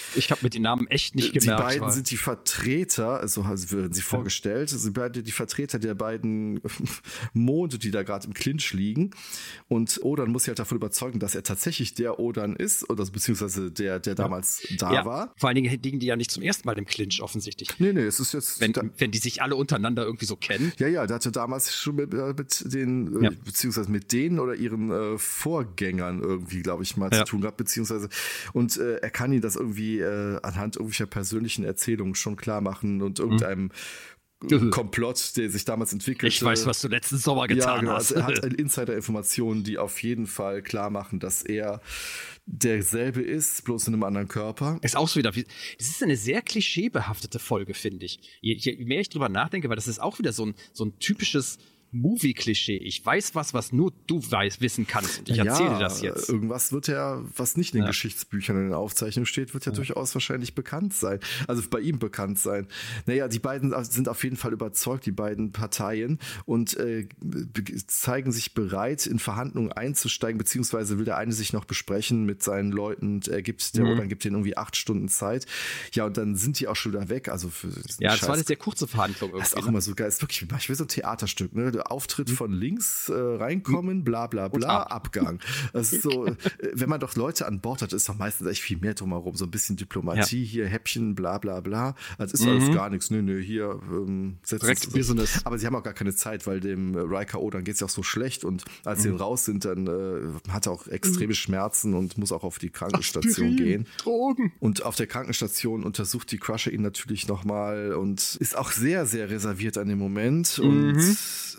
Ich habe mir die Namen echt nicht die gemerkt. Die beiden weil. sind die Vertreter, also werden sie vorgestellt, sind beide die Vertreter der beiden Monde, die da gerade im Clinch liegen. Und Odan muss sich halt davon überzeugen, dass er tatsächlich der Odan ist, oder beziehungsweise der, der damals ja. da ja, war. Vor allen Dingen liegen die ja nicht zum ersten Mal im Clinch offensichtlich. Nee, nee, es ist jetzt... Wenn, da, wenn die sich alle untereinander irgendwie so kennen. Ja, ja, der hatte damals schon mit, mit den, ja. beziehungsweise mit denen oder ihren äh, Vorgängern irgendwie, glaube ich, mal ja. zu tun gehabt, beziehungsweise und äh, er kann ihnen das irgendwie äh, anhand irgendwelcher persönlichen Erzählungen schon klar machen und irgendeinem mhm. Komplott, der sich damals entwickelt. Ich weiß, was du letzten Sommer getan ja, genau. hast. Also er hat Insider-Informationen, die auf jeden Fall klar machen, dass er derselbe ist, bloß in einem anderen Körper. Ist auch so wieder, das ist eine sehr klischeebehaftete Folge, finde ich. Je, je mehr ich drüber nachdenke, weil das ist auch wieder so ein, so ein typisches Movie-Klischee. Ich weiß was, was nur du weißt, wissen kannst und ich ja, erzähle dir das jetzt. Irgendwas wird ja, was nicht in den ja. Geschichtsbüchern in den Aufzeichnungen steht, wird ja, ja durchaus wahrscheinlich bekannt sein. Also bei ihm bekannt sein. Naja, die beiden sind auf jeden Fall überzeugt, die beiden Parteien, und äh, zeigen sich bereit, in Verhandlungen einzusteigen, beziehungsweise will der eine sich noch besprechen mit seinen Leuten und er gibt, der mhm. Odan gibt denen irgendwie acht Stunden Zeit. Ja, und dann sind die auch schon wieder weg. Also für ja, das war eine sehr kurze Verhandlung irgendwie. Das ist auch ne? immer so geil. Das ist wirklich, ich will so ein Theaterstück, ne? Auftritt von links, äh, reinkommen, bla bla bla, ab. Abgang. Das ist so, äh, wenn man doch Leute an Bord hat, ist doch meistens echt viel mehr drumherum. So ein bisschen Diplomatie, ja. hier Häppchen, bla bla bla. Das ist mhm. alles gar nichts. Nö, nö, hier ähm, direkt so. Business. Aber sie haben auch gar keine Zeit, weil dem äh, Riker Odan geht es ja auch so schlecht und als mhm. sie raus sind, dann äh, hat er auch extreme Schmerzen und muss auch auf die Krankenstation Aspirin, gehen. Drogen. Und auf der Krankenstation untersucht die Crusher ihn natürlich nochmal und ist auch sehr, sehr reserviert an dem Moment und mhm.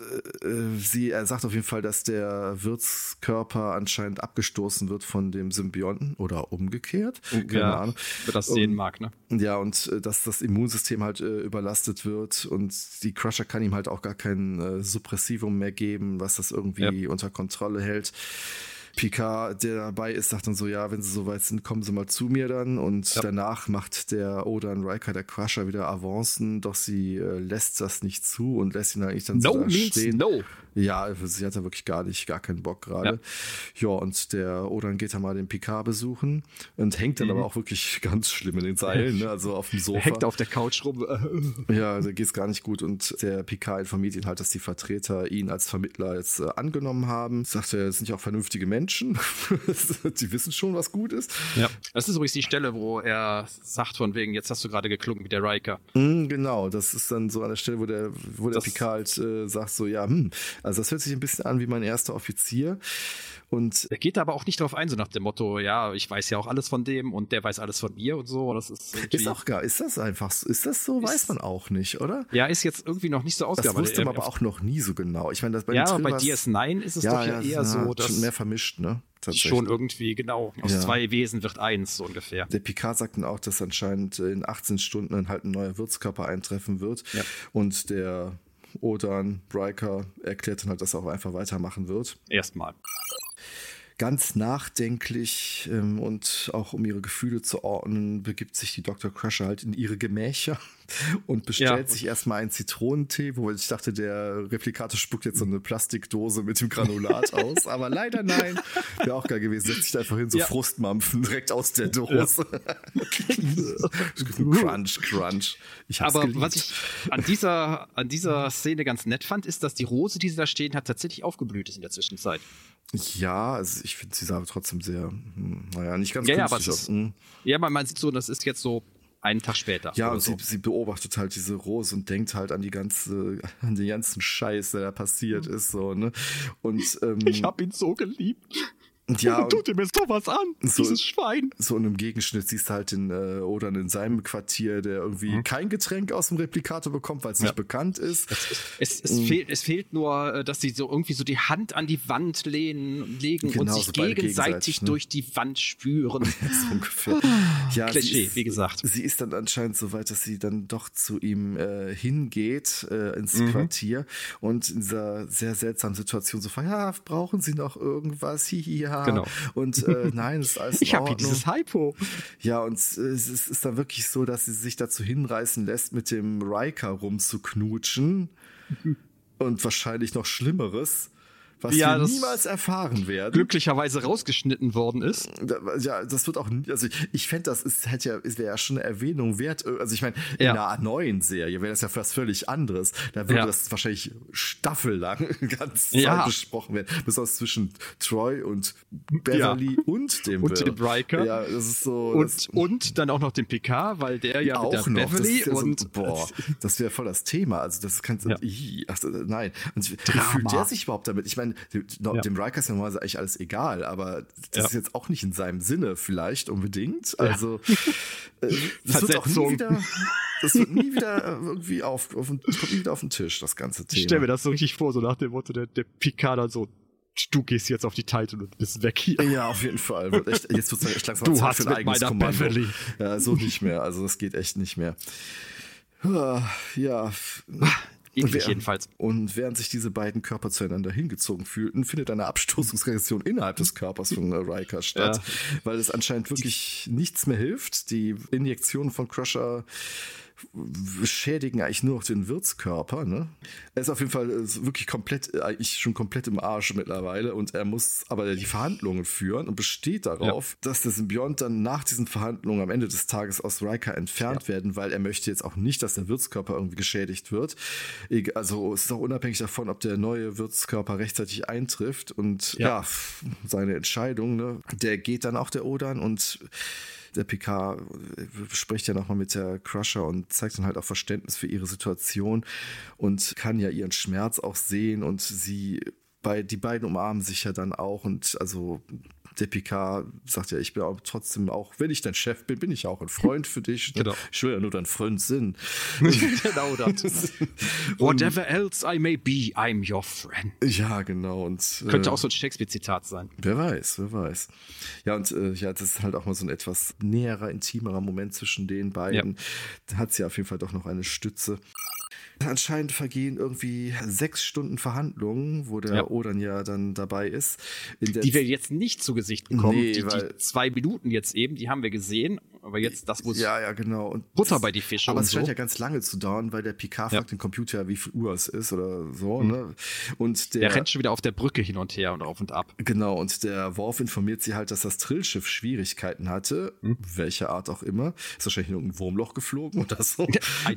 Sie, er sagt auf jeden Fall, dass der Wirtskörper anscheinend abgestoßen wird von dem Symbionten oder umgekehrt. Keine ja, Ahnung. Wer das sehen mag, ne? Ja, und äh, dass das Immunsystem halt äh, überlastet wird und die Crusher kann ihm halt auch gar kein äh, Suppressivum mehr geben, was das irgendwie ja. unter Kontrolle hält. Picard, der dabei ist, sagt dann so, ja, wenn sie soweit sind, kommen sie mal zu mir dann. Und ja. danach macht der Odan Riker, der Crusher, wieder Avancen, doch sie äh, lässt das nicht zu und lässt ihn eigentlich dann no so da means stehen. No. Ja, sie hat da wirklich gar nicht, gar keinen Bock gerade. Ja. ja, und der Odan geht dann mal den Picard besuchen und hängt dann mhm. aber auch wirklich ganz schlimm in den Seilen, ne? Also auf dem Sofa. Hängt auf der Couch rum. Ja, da geht's gar nicht gut und der Picard informiert ihn halt, dass die Vertreter ihn als Vermittler jetzt äh, angenommen haben. Sagt er, es sind ja auch vernünftige Menschen. Die wissen schon, was gut ist. Ja, das ist übrigens die Stelle, wo er sagt von wegen, jetzt hast du gerade geklungen mit der Riker. Mm, genau, das ist dann so an der Stelle, wo der, wo der Picard halt äh, sagt so, ja, hm, also das hört sich ein bisschen an wie mein erster Offizier. Und er geht aber auch nicht darauf ein, so nach dem Motto, ja, ich weiß ja auch alles von dem und der weiß alles von mir und so. Das ist, ist auch gar, ist das einfach so? Ist das so? Ist, weiß man auch nicht, oder? Ja, ist jetzt irgendwie noch nicht so ausgearbeitet. Das wusste man aber auch noch nie so genau. Ich meine, das bei ja, den bei D S neun ist es ja, doch ja, eher ja, so, dass schon mehr vermischt, ne? Schon irgendwie, genau. Aus ja. zwei Wesen wird eins, so ungefähr. Der Picard sagt dann auch, dass anscheinend in achtzehn Stunden halt ein neuer Wirtskörper eintreffen wird. Ja. Und der Odan Riker erklärt dann halt, dass er auch einfach weitermachen wird. Erstmal. Ganz nachdenklich ähm, und auch um ihre Gefühle zu ordnen, begibt sich die Doktor Crusher halt in ihre Gemächer und bestellt ja. sich erstmal einen Zitronentee, wo ich dachte, der Replikator spuckt jetzt so eine Plastikdose mit dem Granulat aus, aber leider nein. Wäre auch geil gewesen, setzt sich da einfach hin, so ja. Frustmampfen direkt aus der Dose. Ja. Crunch, Crunch. Ich hab's aber geliebt. Was ich an dieser, an dieser Szene ganz nett fand, ist, dass die Rose, die sie da stehen hat, tatsächlich aufgeblüht ist in der Zwischenzeit. Ja, also ich finde, sie sah trotzdem sehr, naja, nicht ganz ja, ja, aber ist, ja, aber man sieht so, das ist jetzt so einen Tag später. Ja, und so. sie, sie beobachtet halt diese Rose und denkt halt an die ganze, an den ganzen Scheiß, der da passiert mhm. ist, so, ne? Und, ähm, ich hab ihn so geliebt. Ja, tut ihm jetzt doch was an, so, dieses Schwein. So in einem Gegenschnitt siehst du halt den äh, Odan in seinem Quartier, der irgendwie mhm. kein Getränk aus dem Replikator bekommt, weil es ja. nicht bekannt ist. Es, es, es, mhm. fehlt, es fehlt nur, dass sie so irgendwie so die Hand an die Wand lehnen, legen genau, und sich so gegenseitig, gegenseitig ne? durch die Wand spüren. so ungefähr. Ja, Klischee, ist, wie gesagt. Sie ist dann anscheinend so weit, dass sie dann doch zu ihm äh, hingeht, äh, ins mhm. Quartier und in dieser sehr seltsamen Situation so fragt, ja, brauchen Sie noch irgendwas? Hihiha. Genau. Und äh, nein, es ist alles in Ich habe hier dieses Hypo. Ja, und es ist, ist dann wirklich so, dass sie sich dazu hinreißen lässt, mit dem Riker rumzuknutschen. Und wahrscheinlich noch Schlimmeres, was ja, wir niemals erfahren werden. Glücklicherweise rausgeschnitten worden ist. Ja, das wird auch, also ich, ich fände, das ist halt ja, es wäre ja schon eine Erwähnung wert. Also ich meine, in Ja. einer neuen Serie wäre das ja was völlig anderes. Da würde Ja. das wahrscheinlich staffellang ganz Ja. Zeit besprochen werden. Besonders zwischen Troy und Beverly und dem Und Bill. dem Riker. Ja, das ist so. Und, das, und dann auch noch den Picard, weil der ja auch mit der noch. Beverly das ist ja und so, boah, das wäre voll das Thema. Also das kannst du, Ja. ih, ach, nein. Und wie Drama. fühlt der sich überhaupt damit? Ich meine, dem, Ja. dem Riker ist ja normalerweise eigentlich alles egal, aber das Ja. ist jetzt auch nicht in seinem Sinne vielleicht unbedingt. Also äh, das wird auch nie Versetzung. wieder, das wird nie wieder irgendwie auf, auf den, kommt nie wieder auf den Tisch, das ganze Thema. Ich stell mir das so richtig vor, so nach dem Motto, der, der Picard dann so, du gehst jetzt auf die Titan und bist weg hier. Ja, auf jeden Fall. Wird echt, jetzt wird es echt langsam Du Zeit hast für ein mit eigenes meiner Kommando. Beverly. Ja, so nicht mehr. Also das geht echt nicht mehr. Ja. Eklig Wer- jedenfalls. Und während sich diese beiden Körper zueinander hingezogen fühlten, findet eine Abstoßungsreaktion innerhalb des Körpers von äh, Riker statt, Ja. weil es anscheinend wirklich nichts mehr hilft. Die Injektionen von Crusher schädigen eigentlich nur noch den Wirtskörper. Ne? Er ist auf jeden Fall äh, wirklich komplett, äh, eigentlich schon komplett im Arsch mittlerweile und er muss aber die Verhandlungen führen und besteht darauf, dass der Symbiont dann nach diesen Verhandlungen am Ende des Tages aus Riker entfernt werden, weil er möchte jetzt auch nicht, dass der Wirtskörper irgendwie geschädigt wird. Eg- Also es ist auch unabhängig davon, ob der neue Wirtskörper rechtzeitig eintrifft und ja, Ja. seine Entscheidung, ne? Der geht dann auch der Odan und der Picard spricht ja nochmal mit der Crusher und zeigt dann halt auch Verständnis für ihre Situation und kann ja ihren Schmerz auch sehen und sie, bei, die beiden umarmen sich ja dann auch und also der Picard sagt ja, ich bin auch trotzdem auch, wenn ich dein Chef bin, bin ich auch ein Freund für dich. Genau. Ich will ja nur dein Freund sein. Genau das. Whatever else I may be, I'm your friend. Ja, genau. Und, Könnte äh, auch so ein Shakespeare-Zitat sein. Wer weiß, wer weiß. Ja, und äh, ja, das ist halt auch mal so ein etwas näherer, intimerer Moment zwischen den beiden. Da hat sie auf jeden Fall doch noch eine Stütze. Anscheinend vergehen irgendwie sechs Stunden Verhandlungen, wo der Ja. Odan ja dann dabei ist. In der Die wir jetzt nicht zu Gesicht bekommen. Nee, die, weil- die zwei Minuten jetzt eben, die haben wir gesehen. Aber jetzt das, wo es ja, ja, genau. Und Butter das- bei die Fische Aber und es scheint so. ja ganz lange zu dauern, weil der Picard Ja. fragt den Computer, wie viel Uhr es ist oder so. Ne? Und der, Der rennt schon wieder auf der Brücke hin und her und auf und ab. Genau, und der Worf informiert sie halt, dass das Trillschiff Schwierigkeiten hatte, Hm. welche Art auch immer. Ist wahrscheinlich in irgendein Wurmloch geflogen oder so. Ein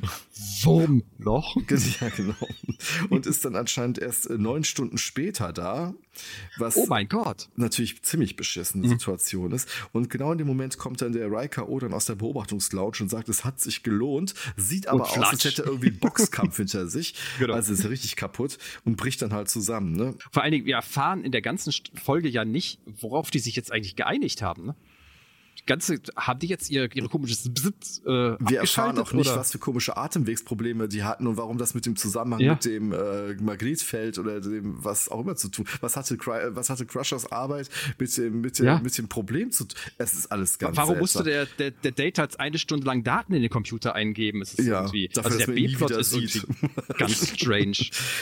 Wurmloch. Ja, genau. Und ist dann anscheinend erst äh, neun Stunden später da, was Oh mein Gott. natürlich ziemlich beschissene Situation ist. Und genau in dem Moment kommt dann der Riker Odan aus der Beobachtungslounge und sagt, es hat sich gelohnt, sieht aber Und aus, als flatsch. hätte er irgendwie einen Boxkampf hinter sich. Genau. Also ist er richtig kaputt und bricht dann halt zusammen. Ne? Vor allen Dingen, wir erfahren in der ganzen St- Folge ja nicht, worauf die sich jetzt eigentlich geeinigt haben. Ne? Die ganze, haben die jetzt ihre, ihre komisches Bzz, äh, Wir erfahren abgeschaltet, auch nicht, oder? was für komische Atemwegsprobleme die hatten und warum das mit dem Zusammenhang Ja. mit dem äh, Magnetfeld oder dem was auch immer zu tun. Was hatte Cry- was hatte Crushers Arbeit mit dem mit dem Ja. mit dem Problem zu tun? Es ist alles ganz Warum seltsam. musste der, der, der Data jetzt eine Stunde lang Daten in den Computer eingeben? Es ist Ja, irgendwie, dafür, also dass der man ihn nie B-Plot wieder ist sieht. irgendwie ganz strange.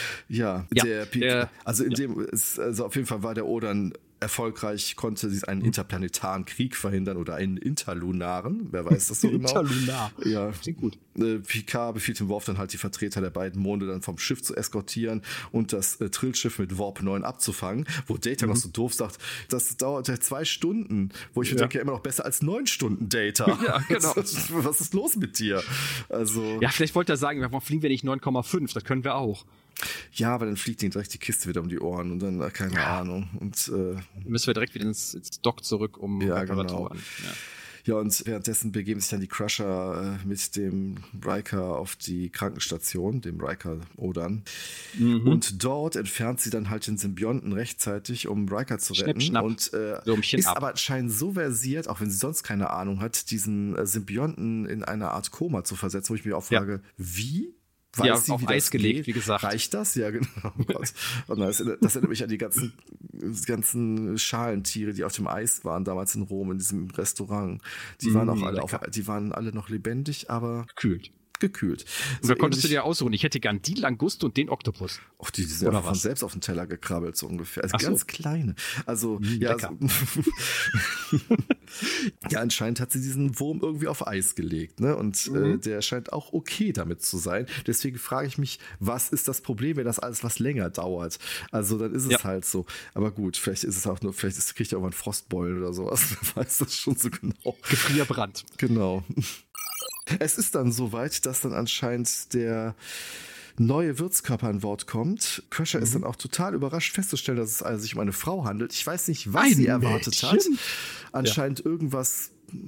Ja, Ja, der, Pi- der- also in ja. dem ist, also auf jeden Fall war der Odan erfolgreich, konnte sie einen interplanetaren Krieg verhindern oder einen interlunaren, wer weiß das so genau. Interlunar. Ja, Klingt gut. Äh, Picard befiehlt dem Worf dann halt die Vertreter der beiden Monde dann vom Schiff zu eskortieren und das äh, Trillschiff mit Warp neun abzufangen, wo Data noch so doof sagt, das dauert ja zwei Stunden, wo ich mir Mhm. Ja. denke, immer noch besser als neun Stunden Data. Ja, genau. Was ist los mit dir? Also, Ja, vielleicht wollte er sagen, warum fliegen wir nicht neun Komma fünf? Das können wir auch. ja, aber dann fliegt ihnen direkt die Kiste wieder um die Ohren und dann, äh, keine Ahnung. Und äh, Müssen wir direkt wieder ins, ins Dock zurück, um Ja, Reparaturen. genau. Ja. ja, und währenddessen begeben sich dann die Crusher äh, mit dem Riker auf die Krankenstation, dem Riker Odan. Mhm. Und dort entfernt sie dann halt den Symbionten rechtzeitig, um Riker zu retten. Schnipp, schnapp. Und äh, Würmchen ist ab. aber anscheinend so versiert, auch wenn sie sonst keine Ahnung hat, diesen äh, Symbionten in eine Art Koma zu versetzen, wo ich mich auch Ja. frage, wie? Ja, sie, auf wie Eis das gelegt, geht? wie gesagt. Reicht das? Ja, genau. Oh Gott. Und das, erinnert, das erinnert mich an die ganzen, die ganzen Schalentiere, die auf dem Eis waren, damals in Rom, in diesem Restaurant. Die waren Mm, auch alle, auf, lecker. die waren alle noch lebendig, aber Gekühlt. gekühlt. Und da konntest du dir aussuchen, ich hätte gern die Languste und den Oktopus. Och, die, die sind Oder ja von was? selbst auf den Teller gekrabbelt, so ungefähr. Also Ach ganz so. kleine. Also, Mm, ja, lecker. also, ja, anscheinend hat sie diesen Wurm irgendwie auf Eis gelegt, ne? Und Mhm. äh, der scheint auch okay damit zu sein. Deswegen frage ich mich, was ist das Problem, wenn das alles was länger dauert? Also, dann ist es Ja. halt so. Aber gut, vielleicht ist es auch nur, vielleicht ist, kriegt er irgendwann Frostbeulen oder sowas. Wer weiß das schon so genau. Gefrierbrand. Genau. Es ist dann soweit, dass dann anscheinend der neue Wirtskörper an Wort kommt. Crusher Mhm. ist dann auch total überrascht festzustellen, dass es also sich um eine Frau handelt. Ich weiß nicht, was Ein sie erwartet hat. Mädchen? Anscheinend irgendwas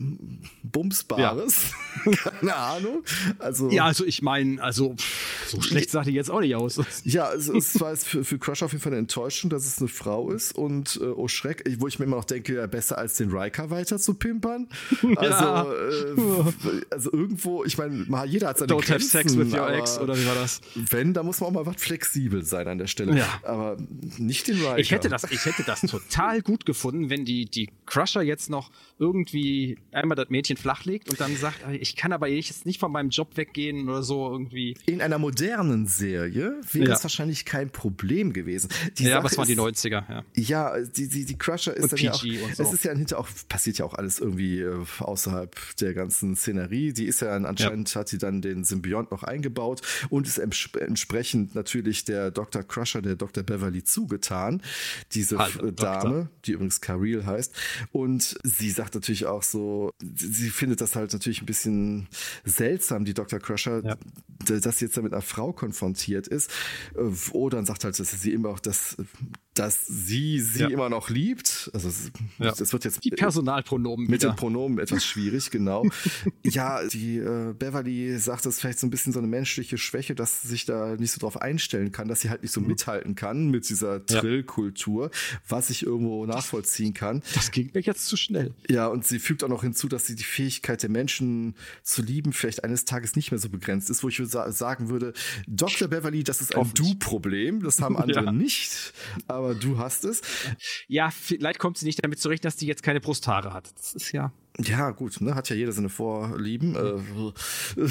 Bumsbares. Keine Ahnung. Also, Ja, also ich meine, also pff, so schlecht sah die jetzt auch nicht aus. Ja, also es war jetzt für, für Crusher auf jeden Fall eine Enttäuschung, dass es eine Frau ist und äh, oh Schreck, wo ich mir immer noch denke, ja, besser als den Riker weiter zu pimpern. Also, Ja. äh, also irgendwo, ich meine, mal jeder hat seine Don't have Grenzen, sex with your aber ex, oder wie war das? Wenn, da muss man auch mal was flexibel sein an der Stelle. Ja. Aber nicht den Riker. Ich hätte das, ich hätte das total gut gefunden, wenn die, die Crusher jetzt noch irgendwie einmal das Mädchen flachlegt und dann sagt, ich kann aber jetzt nicht von meinem Job weggehen oder so irgendwie. In einer modernen Serie wäre Ja. es wahrscheinlich kein Problem gewesen. Die Ja, Sache was waren die ist- neunziger, ja. Ja, die, die, die Crusher ist Und dann ja auch, P G und so. es ist ja hinter auch, passiert ja auch alles irgendwie äh, außerhalb der ganzen Szenerie. Die ist ja dann, anscheinend hat sie dann den Symbiont noch eingebaut und ist entsp- entsprechend natürlich der Doktor Crusher, der Doktor Beverly zugetan. Diese Hallo, äh, Dame, die übrigens Caril heißt. Und sie sagt natürlich auch so, sie sie findet das halt natürlich ein bisschen seltsam, die Doktor Crusher, Ja. d- dass sie jetzt da mit einer Frau konfrontiert ist. Äh, Oder dann sagt halt, dass sie immer auch das, dass sie sie Ja. immer noch liebt. Also es- Ja. das wird jetzt Die Personalpronomen mit wieder. den Pronomen etwas schwierig, genau. Ja, die äh, Beverly sagt, das ist vielleicht so ein bisschen so eine menschliche Schwäche, dass sie sich da nicht so drauf einstellen kann, dass sie halt nicht so mithalten kann mit dieser Ja. Trillkultur, was ich irgendwo nachvollziehen kann. Das ging mir jetzt zu schnell. Ja, und sie fügt auch noch hinzu, dass sie die Fähigkeit der Menschen zu lieben vielleicht eines Tages nicht mehr so begrenzt ist, wo ich sa- sagen würde, Doktor Beverly, das ist ein Hoffentlich. Du-Problem, das haben andere Ja. nicht, aber du hast es. Ja, vielleicht kommt sie nicht damit zurecht, dass die jetzt keine Brusthaare hat. Das ist ja. Ja, gut, ne, hat ja jeder seine Vorlieben. Äh,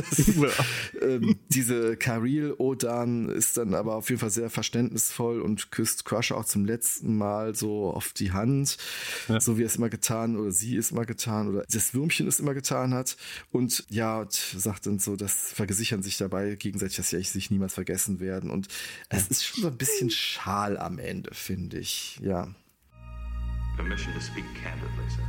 ähm, diese Caril Odan ist dann aber auf jeden Fall sehr verständnisvoll und küsst Crusher auch zum letzten Mal so auf die Hand, Ja. so wie er es immer getan oder sie es immer getan oder das Würmchen es immer getan hat. Und ja, und sagt dann so, das vergesichern sich dabei gegenseitig, dass sie eigentlich sich niemals vergessen werden. Und es ist schon so ein bisschen schal am Ende, finde ich. Ja. Permission to speak candidly, sir.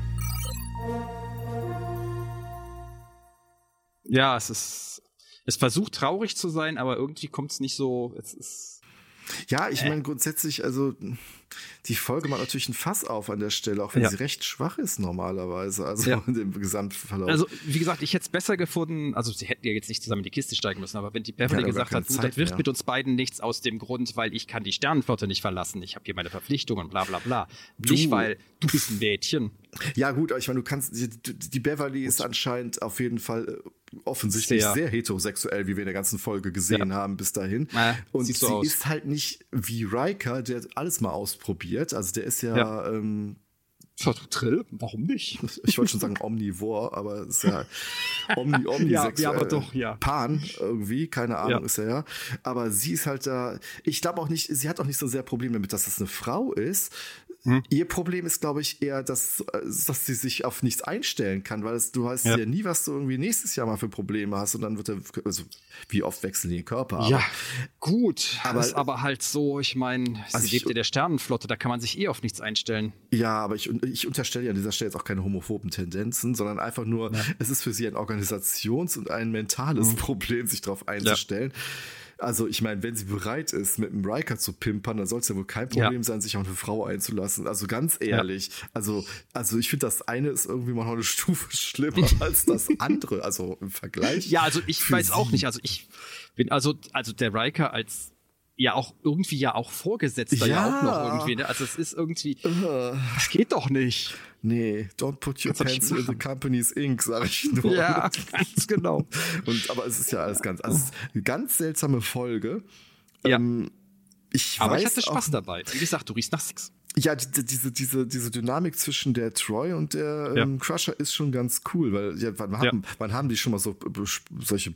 Ja, es ist. Es versucht traurig zu sein, aber irgendwie kommt es nicht so. Es ist. Ja, ich meine grundsätzlich, also die Folge macht natürlich ein Fass auf an der Stelle, auch wenn Ja. sie recht schwach ist normalerweise, also Ja. in dem Gesamtverlauf. Also, wie gesagt, ich hätte es besser gefunden, also sie hätten ja jetzt nicht zusammen in die Kiste steigen müssen, aber wenn die Beverly Ja, aber gesagt keine hat, du, Zeit das wird mehr. mit uns beiden nichts aus dem Grund, weil ich kann die Sternenflotte nicht verlassen, ich habe hier meine Verpflichtungen, bla bla bla. Nicht, weil du bist ein Mädchen. Ja gut, aber ich meine, du kannst, die, die Beverly ist anscheinend auf jeden Fall äh, offensichtlich sehr, Sehr. heterosexuell, wie wir in der ganzen Folge gesehen Ja. haben bis dahin. Äh, Und sieht sie so aus. ist halt nicht wie Riker, der alles mal ausprobiert. Also der ist ja, Ja. ähm, Trill? Warum nicht? ich wollte schon sagen omnivor, aber es ist ja omni, omnisexuell. Ja, ja, aber doch, ja. Pan irgendwie, keine Ahnung Ja. ist er ja. Aber sie ist halt da, ich glaube auch nicht, sie hat auch nicht so sehr Probleme damit, dass das eine Frau ist. Hm. Ihr Problem ist, glaube ich, eher, dass, dass sie sich auf nichts einstellen kann, weil es, du weißt Ja. ja nie, was du irgendwie nächstes Jahr mal für Probleme hast und dann wird er, also wie oft wechseln die Körper. Aber, Ja, gut. Aber- Aber, ist aber halt so, ich meine, Also sie ich- lebt in der Sternenflotte, da kann man sich eh auf nichts einstellen. Ja, aber ich, ich unterstelle ja an dieser Stelle jetzt auch keine homophoben Tendenzen, sondern einfach nur, es ist für sie ein Organisations- und ein mentales Problem, sich darauf einzustellen. Also ich meine, wenn sie bereit ist, mit einem Riker zu pimpern, dann soll es ja wohl kein Problem Ja. sein, sich auf eine Frau einzulassen. Also ganz ehrlich, also, also ich finde, das eine ist irgendwie mal noch eine Stufe schlimmer als das andere, also im Vergleich. Ja, also ich für weiß auch sie. nicht, also ich bin, also, also der Riker als ja auch irgendwie ja auch Vorgesetzter ja, Ja. auch noch irgendwie, ne? Also es ist irgendwie, das geht doch nicht. Nee, don't put your Was soll ich pencil in the machen? company's ink, sag ich nur. Ja, ganz genau. Und, aber es ist ja alles ganz, also es ist eine ganz seltsame Folge. Ja. Ähm, ich Aber weiß ich hatte Spaß auch, dabei. Wie gesagt, du riechst nach Sex. Ja, die, diese, diese, diese Dynamik zwischen der Troy und der Ja. ähm, Crusher ist schon ganz cool, weil ja, wann, haben, Ja. wann haben die schon mal so be- solche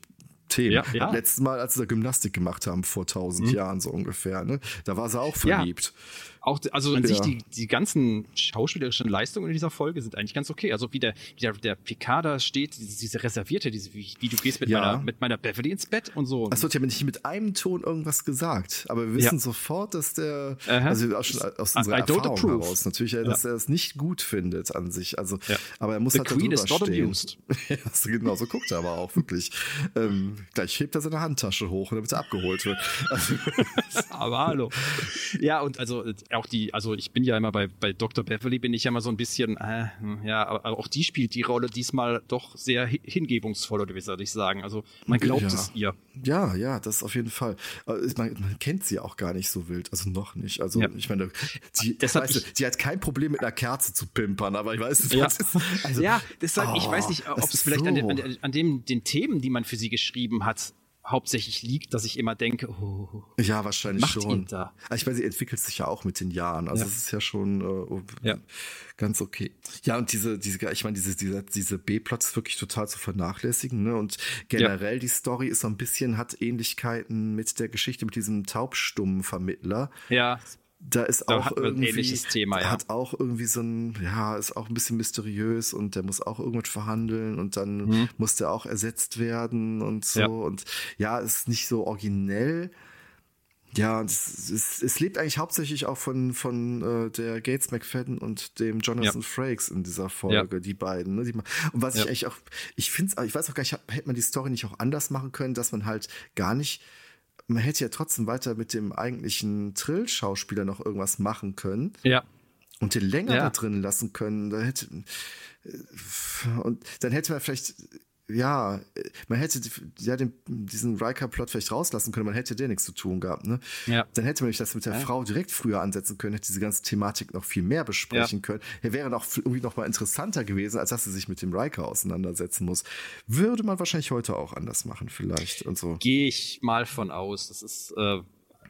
Themen. Ja, ja. Letztes Mal, als sie da Gymnastik gemacht haben, vor tausend Mhm. Jahren so ungefähr, ne? Da war sie auch verliebt. Auch, also an Ja. sich, die, die ganzen schauspielerischen Leistungen in dieser Folge sind eigentlich ganz okay. Also wie der, wie der, der Picard da steht, diese, diese Reservierte, diese, wie, wie du gehst mit, Ja. meiner, mit meiner Beverly ins Bett und so. Es wird ja nicht mit einem Ton irgendwas gesagt, aber wir wissen Ja. sofort, dass der, Aha. also auch schon aus unserer I don't Erfahrung approve. heraus, natürlich, ja, dass er es nicht gut findet an sich. Also, Ja. aber er muss The halt Queen da is drüber not stehen. amused. Ja, so genau, so guckt er aber auch wirklich. ähm, gleich hebt er seine Handtasche hoch, damit er abgeholt wird. Also, Aber hallo. Ja, und also äh, auch die, also ich bin ja immer bei, bei Doktor Beverly bin ich ja immer so ein bisschen, äh, ja, aber auch die spielt die Rolle diesmal doch sehr hi- hingebungsvoll, oder wie soll ich sagen. Also man glaubt Ja. es ihr. ja, ja, das auf jeden Fall. Aber ist- Man, man kennt sie auch gar nicht so wild, also noch nicht. Also Ja. ich meine, sie, Deshalb weißt du, ich- sie hat kein Problem mit einer Kerze zu pimpern, aber ich weiß nicht, Ja, was ist. Also, ja deshalb, ich oh, weiß nicht, ob das es ist vielleicht so. an, den, an, den- an dem, den Themen, die man für sie geschrieben hat, hauptsächlich liegt, dass ich immer denke, oh, Ja, wahrscheinlich macht schon. ihn da? Aber ich meine, sie entwickelt sich ja auch mit den Jahren. Also Ja. es ist ja schon äh, Ja. ganz okay. Ja, und diese, diese, ich meine, diese, diese, diese B-Plots ist wirklich total zu vernachlässigen. Ne? Und generell die Story ist so ein bisschen, hat Ähnlichkeiten mit der Geschichte mit diesem taubstummen Vermittler. ja, Da ist Da auch hat man ein irgendwie ähnliches Thema, ja. hat auch irgendwie so ein, ja, ist auch ein bisschen mysteriös und der muss auch irgendwas verhandeln und dann muss der auch ersetzt werden und so. Ja. Und ja, ist nicht so originell. Ja, und es, es, es lebt eigentlich hauptsächlich auch von, von äh, der Gates McFadden und dem Jonathan Ja. Frakes in dieser Folge, die beiden. Ne? Die, ma- und was ich Ja. eigentlich auch, ich finde ich weiß auch gar nicht, hätte man die Story nicht auch anders machen können, dass man halt gar nicht, man hätte ja trotzdem weiter mit dem eigentlichen Trill-Schauspieler noch irgendwas machen können ja, und den länger Ja. da drin lassen können. Da hätte, äh, und dann hätte man vielleicht, ja, man hätte ja den, diesen Riker-Plot vielleicht rauslassen können, man hätte der nichts zu tun gehabt. Ne? Ja. Dann hätte man nämlich das mit der Frau direkt früher ansetzen können, hätte diese ganze Thematik noch viel mehr besprechen Ja. können. Ja, wäre noch irgendwie noch mal interessanter gewesen, als dass sie sich mit dem Riker auseinandersetzen muss. Würde man wahrscheinlich heute auch anders machen, vielleicht und so. gehe ich mal von aus. Das ist, äh,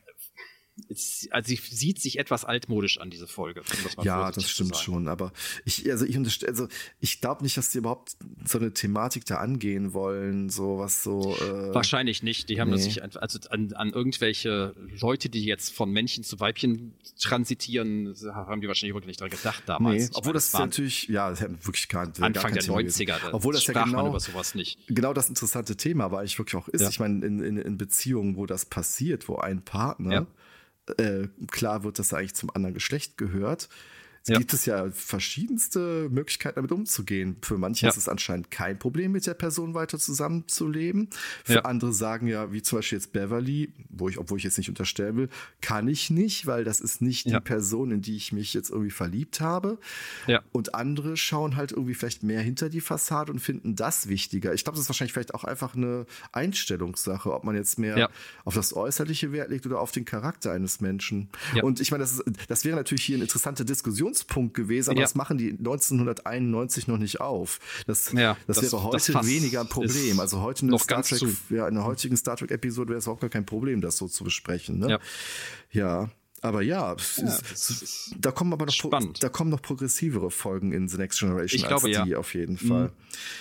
es, also sie sieht sich etwas altmodisch an, diese Folge. Um das mal Ja, vorsichtig das zu stimmt sagen. schon, aber ich, also ich unterstelle, also ich glaube nicht, dass die überhaupt so eine Thematik da angehen wollen, so was so. Äh, Wahrscheinlich nicht. Die haben Nee. das sich einfach, also an, an irgendwelche Leute, die jetzt von Männchen zu Weibchen transitieren, haben die wahrscheinlich wirklich nicht dran gedacht damals. Nee, obwohl das, das ja waren natürlich, ja, das hat wirklich gar, gar Anfang kein der Thema gewesen. neunziger. Da Obwohl das ja sprach man genau, über sowas nicht. genau das interessante Thema aber eigentlich wirklich auch ist. Ja. Ich meine, in, in, in Beziehungen, wo das passiert, wo ein Partner äh, klar wird, dass er eigentlich zum anderen Geschlecht gehört, Ja. gibt es ja verschiedenste Möglichkeiten, damit umzugehen. Für manche Ja. ist es anscheinend kein Problem, mit der Person weiter zusammenzuleben. Für Ja. andere sagen ja, wie zum Beispiel jetzt Beverly, wo ich, obwohl ich jetzt nicht unterstellen will, kann ich nicht, weil das ist nicht Ja. die Person, in die ich mich jetzt irgendwie verliebt habe. Ja. Und andere schauen halt irgendwie vielleicht mehr hinter die Fassade und finden das wichtiger. Ich glaube, das ist wahrscheinlich vielleicht auch einfach eine Einstellungssache, ob man jetzt mehr Ja. auf das Äußerliche Wert legt oder auf den Charakter eines Menschen. Ja. Und ich meine, das, ist, das wäre natürlich hier ein interessanter Diskussionspunkt gewesen, aber Ja. das machen die neunzehnhunderteinundneunzig noch nicht auf. Das, Ja, das, das- wäre heute das Fass weniger ein Problem. ist Also heute eine noch Star ganz Trek, zu. ja, in der heutigen Star Trek-Episode wäre es auch gar kein Problem, das so zu besprechen. Ne? Ja. Ja, aber ja, es Ja, ist, das ist da kommen aber noch pro, spannend. da kommen noch progressivere Folgen in The Next Generation Ich glaube, als die ja. auf jeden Fall.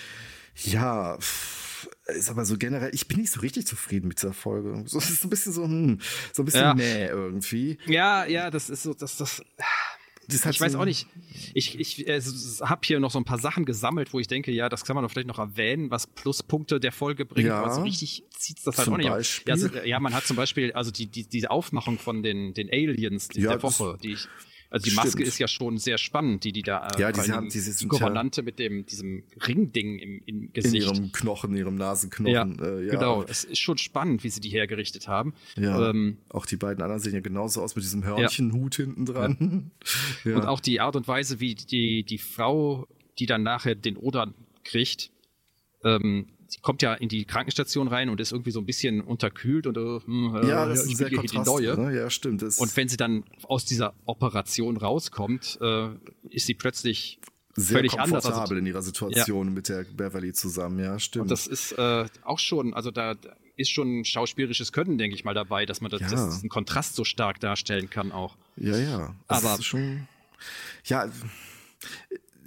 Ja, pff, ist aber so generell, ich bin nicht so richtig zufrieden mit dieser Folge. So, es ist so ein bisschen so, hm, so ein bisschen Ja. mäh irgendwie. Ja, ja, das ist so, das, das. Das ist halt Ich weiß so- auch nicht. Ich, ich äh, habe hier noch so ein paar Sachen gesammelt, wo ich denke, ja, das kann man doch vielleicht noch erwähnen, was Pluspunkte der Folge bringt. Ja. Aber so richtig zieht das halt Zum auch nicht. Beispiel? Ja, also, ja, man hat zum Beispiel, also die, die, diese Aufmachung von den, den Aliens die, Ja, der das- Woche, die ich. Also die Maske Stimmt. ist ja schon sehr spannend, die die da äh, Ja, die vor allen haben- Dingen diese die sind Gouvernante mit dem diesem Ringding im, im in Gesicht. ihrem Knochen, in ihrem Nasenknochen. ja, äh, ja, genau. Es ist schon spannend, wie sie die hergerichtet haben. Ja, Ähm, auch die beiden anderen sehen ja genauso aus mit diesem Hörnchenhut hinten dran. Ja. Und auch die Art und Weise, wie die, die Frau, die dann nachher den Oda kriegt, ähm, sie kommt ja in die Krankenstation rein und ist irgendwie so ein bisschen unterkühlt und äh, hm, äh, ja, das ist ich ein sehr kriege hier die Kontrast. neue. Ne? Ja, stimmt. Das Und wenn sie dann aus dieser Operation rauskommt, äh, ist sie plötzlich sehr völlig anders. komfortabel Also, in ihrer Situation mit der Beverly zusammen. Ja, stimmt. und das ist äh, auch schon, also da da ist schon schauspielerisches Können, denke ich mal, dabei, dass man das, Ja. das diesen Kontrast so stark darstellen kann auch. Ja, ja. Das Aber- ist schon. Ja,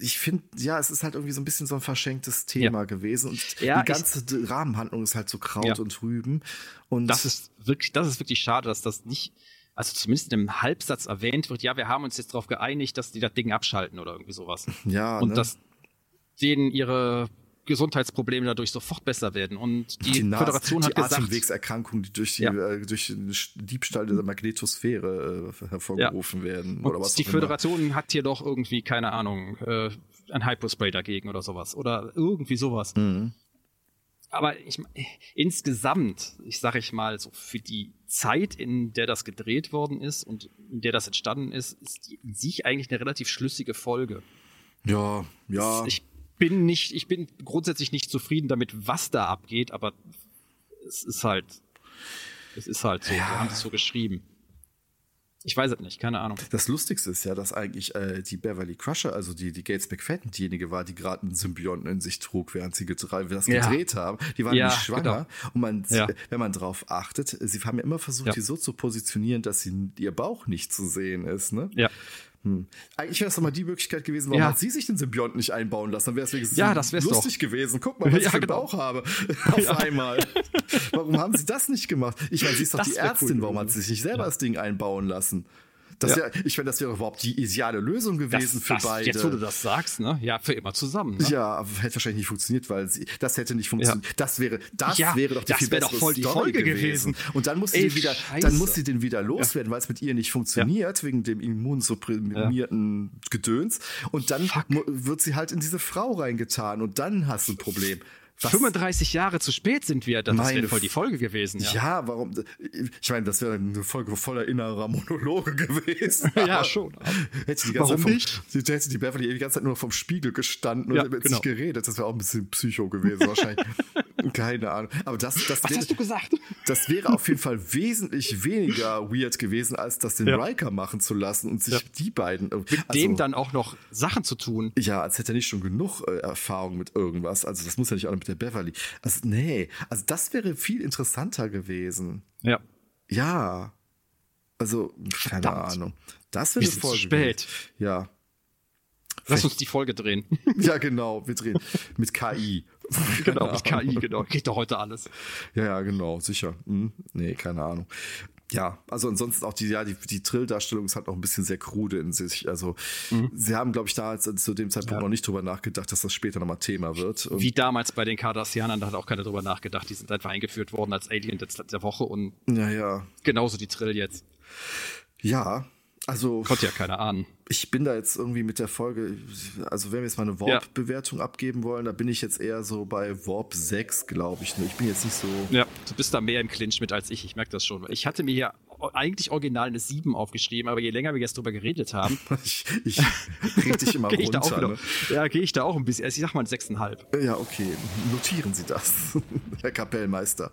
ich finde, ja, es ist halt irgendwie so ein bisschen so ein verschenktes Thema Ja. gewesen. Und Ja, die ganze ich, Rahmenhandlung ist halt so Kraut ja. und Rüben. Und das ist wirklich, das ist wirklich schade, dass das nicht, also zumindest in einem Halbsatz erwähnt wird, ja, wir haben uns jetzt darauf geeinigt, dass die das Ding abschalten oder irgendwie sowas. ja, Und ne? dass denen ihre Gesundheitsprobleme dadurch sofort besser werden. Und die, die Nas- Föderation hat die gesagt, Atemwegserkrankungen, die durch, die, Ja. äh, durch den Diebstahl der Magnetosphäre äh, hervorgerufen werden. Oder und was die auch immer. Föderation hat hier doch irgendwie, keine Ahnung, äh, ein Hypospray dagegen oder sowas. Oder irgendwie sowas. Mhm. Aber ich, insgesamt, ich sage ich mal, so für die Zeit, in der das gedreht worden ist und in der das entstanden ist, ist die in sich eigentlich eine relativ schlüssige Folge. Ja, ja. Ich bin nicht, ich bin grundsätzlich nicht zufrieden damit, was da abgeht, aber es ist halt, es ist halt so. Ja. Wir haben es so geschrieben. Ich weiß es nicht, keine Ahnung. Das Lustigste ist ja, dass eigentlich äh, die Beverly Crusher, also die, die Gates McFadden, diejenige war, die gerade einen Symbionten in sich trug, während sie gedre- das Ja. gedreht haben. Die war Ja, nämlich schwanger. Und man, Ja. wenn man drauf achtet, sie haben ja immer versucht, Ja. die so zu positionieren, dass sie, ihr Bauch nicht zu sehen ist. Ne? Ja. Hm. Eigentlich wäre es doch mal die Möglichkeit gewesen, warum Ja. hat sie sich den Symbionten nicht einbauen lassen? Dann wäre es wenigstens Ja, das wär's lustig doch. gewesen. Guck mal, was Ja, ich für einen genau. Bauch habe. Auf einmal. Warum haben sie das nicht gemacht? Ich meine, sie ist doch Das die wär cool Ärztin. Warum hat gewesen. sie sich nicht selber das Ding einbauen lassen? Das Ja. wär, ich meine, das wäre überhaupt die ideale Lösung gewesen Das, für das, beide. jetzt, wo du das sagst, ne? Ja, für immer zusammen. Ne? Ja, aber hätte wahrscheinlich nicht funktioniert, weil sie, das hätte nicht funktioniert. Ja. Das wäre, das Ja, wäre doch die das viel wär doch bessere voll die Story Folge gewesen. gewesen. Und dann muss sie Ey, den wieder, Scheiße. dann muss sie den wieder loswerden, weil es mit ihr nicht funktioniert, wegen dem immunsupprimierten Gedöns. Und dann Fuck. mu- wird sie halt in diese Frau reingetan und dann hast du ein Problem. Was- fünfunddreißig Jahre zu spät sind wir, das Meine wäre voll die F- Folge gewesen. Ja. Ja, warum? Ich meine, das wäre eine Folge voller innerer Monologe gewesen. Ja, Aber schon. Hätte die ganze Warum Zeit vom, nicht? Sie hätte die Beverly die ganze Zeit nur vom Spiegel gestanden und Ja, mit genau. sich geredet. Das wäre auch ein bisschen Psycho gewesen wahrscheinlich. Keine Ahnung. Aber das, das, Was wäre, hast du gesagt? das wäre auf jeden Fall wesentlich weniger weird gewesen, als das den Ja. Riker machen zu lassen und sich Ja. die beiden. Mit Dem dann auch noch Sachen zu tun. Ja, als hätte er nicht schon genug äh, Erfahrung mit irgendwas. Also das muss ja nicht auch noch mit der Beverly. Also nee, also das wäre viel interessanter gewesen. Ja. Ja. Also, keine Verdammt. Ahnung. Das wäre Wir eine sind zu Folge. spät. gewesen. Ja. Lass uns die Folge drehen. Ja, genau. Wir drehen mit K I. genau, Keine mit K I, Ahnung. genau. Geht doch heute alles. Ja, ja, genau, sicher. Hm, nee, keine Ahnung. Ja, also ansonsten auch die, ja, die, die Trill-Darstellung ist halt auch ein bisschen sehr krude in sich. Also, sie haben, glaube ich, da jetzt zu dem Zeitpunkt Ja. noch nicht drüber nachgedacht, dass das später nochmal Thema wird. Und Wie damals bei den Cardassianern, da hat auch keiner drüber nachgedacht. Die sind einfach eingeführt worden als Alien der, der Woche und ja, ja. genauso die Trill jetzt. Ja, also. Konnte ja keiner ahnen. Ich bin da jetzt irgendwie mit der Folge, also wenn wir jetzt mal eine Warp-Bewertung abgeben wollen, da bin ich jetzt eher so bei Warp sechs, glaube ich. Ich bin jetzt nicht so. Ja, du bist da mehr im Clinch mit als ich, ich merke das schon. Ich hatte mir hier eigentlich original eine sieben aufgeschrieben, aber je länger wir jetzt drüber geredet haben, Ich, ich rede dich immer gehe ich da auch runter. wieder, ja, gehe ich da auch ein bisschen, also ich sag mal ein sechs Komma fünf. Ne? Ja, okay. Notieren Sie das, Herr Kapellmeister.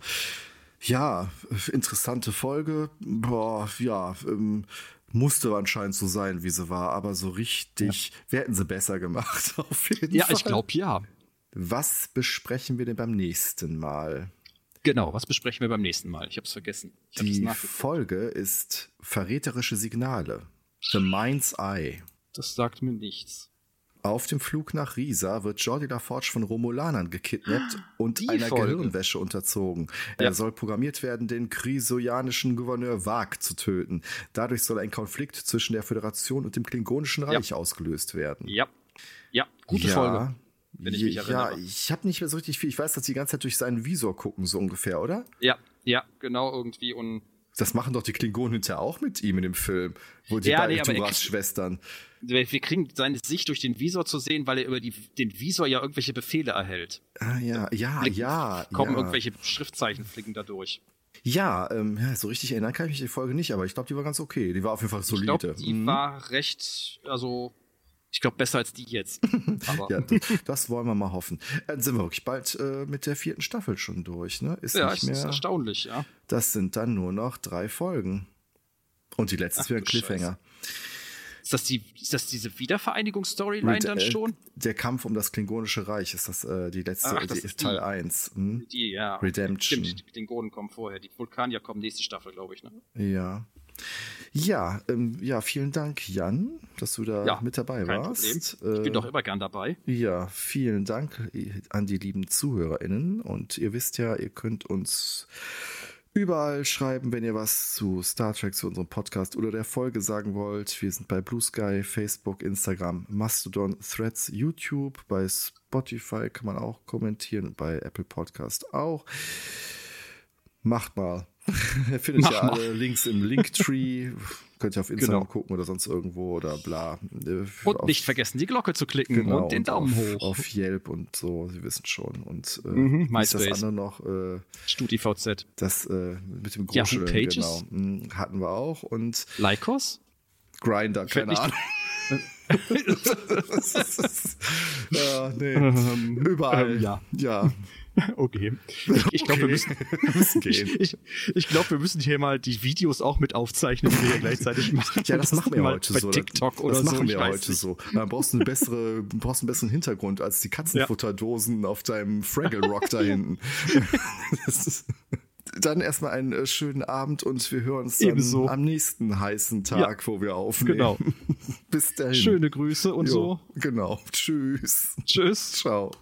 Ja, interessante Folge. Boah, ja, ähm, musste anscheinend so sein, wie sie war, aber so richtig, wir hätten sie besser gemacht, auf jeden Ja, Fall. ich glaube ja. Was besprechen wir denn beim nächsten Mal? Genau, was besprechen wir beim nächsten Mal? Ich habe es vergessen. Ich hab das Die nachgeguckt. Folge ist Verräterische Signale. The Mind's Eye. Das sagt mir nichts. Auf dem Flug nach Risa wird Geordi LaForge von Romulanern gekidnappt und Die einer Folge. Gehirnwäsche unterzogen. Er Ja. soll programmiert werden, den chrysoianischen Gouverneur Vag zu töten. Dadurch soll ein Konflikt zwischen der Föderation und dem Klingonischen Reich ausgelöst werden. Ja, ja, gute ja, Folge, wenn ich mich ja, erinnere. ich habe nicht mehr so richtig viel. Ich weiß, dass die ganze Zeit durch seinen Visor gucken, so ungefähr, oder? Ja, ja, genau irgendwie und Das machen doch die Klingonen hinterher auch mit ihm in dem Film, wo die Ja, beiden nee, aber er kriegt- Duras-Schwestern. wir wir kriegen seine Sicht durch den Visor zu sehen, weil er über die, den Visor ja irgendwelche Befehle erhält. Ah, ja, ja, Flicken- ja. Kommen ja. irgendwelche Schriftzeichen fliegen da durch. Ja, ähm, ja, so richtig erinnern kann ich mich an die Folge nicht, aber ich glaube, die war ganz okay. Die war auf jeden Fall Ich solide. glaube, die Mhm. war recht, also, ich glaube, besser als die jetzt. Aber Ja, das, das wollen wir mal hoffen. Dann sind wir wirklich bald äh, mit der vierten Staffel schon durch, ne? Ist ja, nicht es ist mehr. erstaunlich, ja. Das sind dann nur noch drei Folgen. Und die letzte ist Ach wieder ein du Cliffhanger. Ist das, die, ist das diese Wiedervereinigungsstoryline dann Äh, schon? Der Kampf um das Klingonische Reich ist das äh, die letzte, Ach, das die, ist Teil die. eins. Hm? Die, ja. Redemption. Stimmt, die Klingonen kommen vorher. Die Vulkanier kommen nächste Staffel, glaube ich, ne? Ja. Ja, ähm, ja, vielen Dank, Jan, dass du da Ja, mit dabei kein warst. Problem. Ich bin Äh, doch immer gern dabei. Ja, vielen Dank an die lieben ZuhörerInnen. Und ihr wisst ja, ihr könnt uns überall schreiben, wenn ihr was zu Star Trek, zu unserem Podcast oder der Folge sagen wollt. Wir sind bei Blue Sky, Facebook, Instagram, Mastodon, Threads, YouTube. Bei Spotify kann man auch kommentieren und bei Apple Podcast auch. Macht mal. Ihr findet Mach ja mal. alle Links im Linktree. Könnt ihr auf Instagram Genau. gucken oder sonst irgendwo oder bla. Äh, Und auf- nicht vergessen, die Glocke zu klicken Genau, und den Daumen auf, hoch. Auf Yelp und so, Sie wissen schon. Und äh, Mhm, wie ist das MySpace. andere noch? Äh, StudiVZ. das äh, mit dem Yahoo Gruscheln, Pages? genau. Hm, hatten wir auch. Und Lycos? Grindr, Fällt keine nicht- Ahnung. ja, nee. Überall. ähm, ja. Ja. Okay. Ich, ich glaube, wir Okay. müssen, Wir müssen gehen. ich, ich, ich glaub, wir müssen hier mal die Videos auch mit aufzeichnen, die wir gleichzeitig machen. Ja, das machen wir mal heute bei so. TikTok das oder das so. machen ich wir weiß heute nicht. so. Da brauchst du eine bessere, brauchst einen besseren Hintergrund als die Katzenfutterdosen auf deinem Fraggle Rock da hinten. Das ist, dann erstmal einen äh, schönen Abend und wir hören uns dann Ebenso. am nächsten heißen Tag, wo wir aufnehmen. Genau. Bis dahin. Schöne Grüße und Jo, so. Genau. Tschüss. Tschüss. Ciao.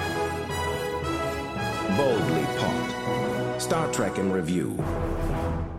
Boldly Pod. Star Trek in Review.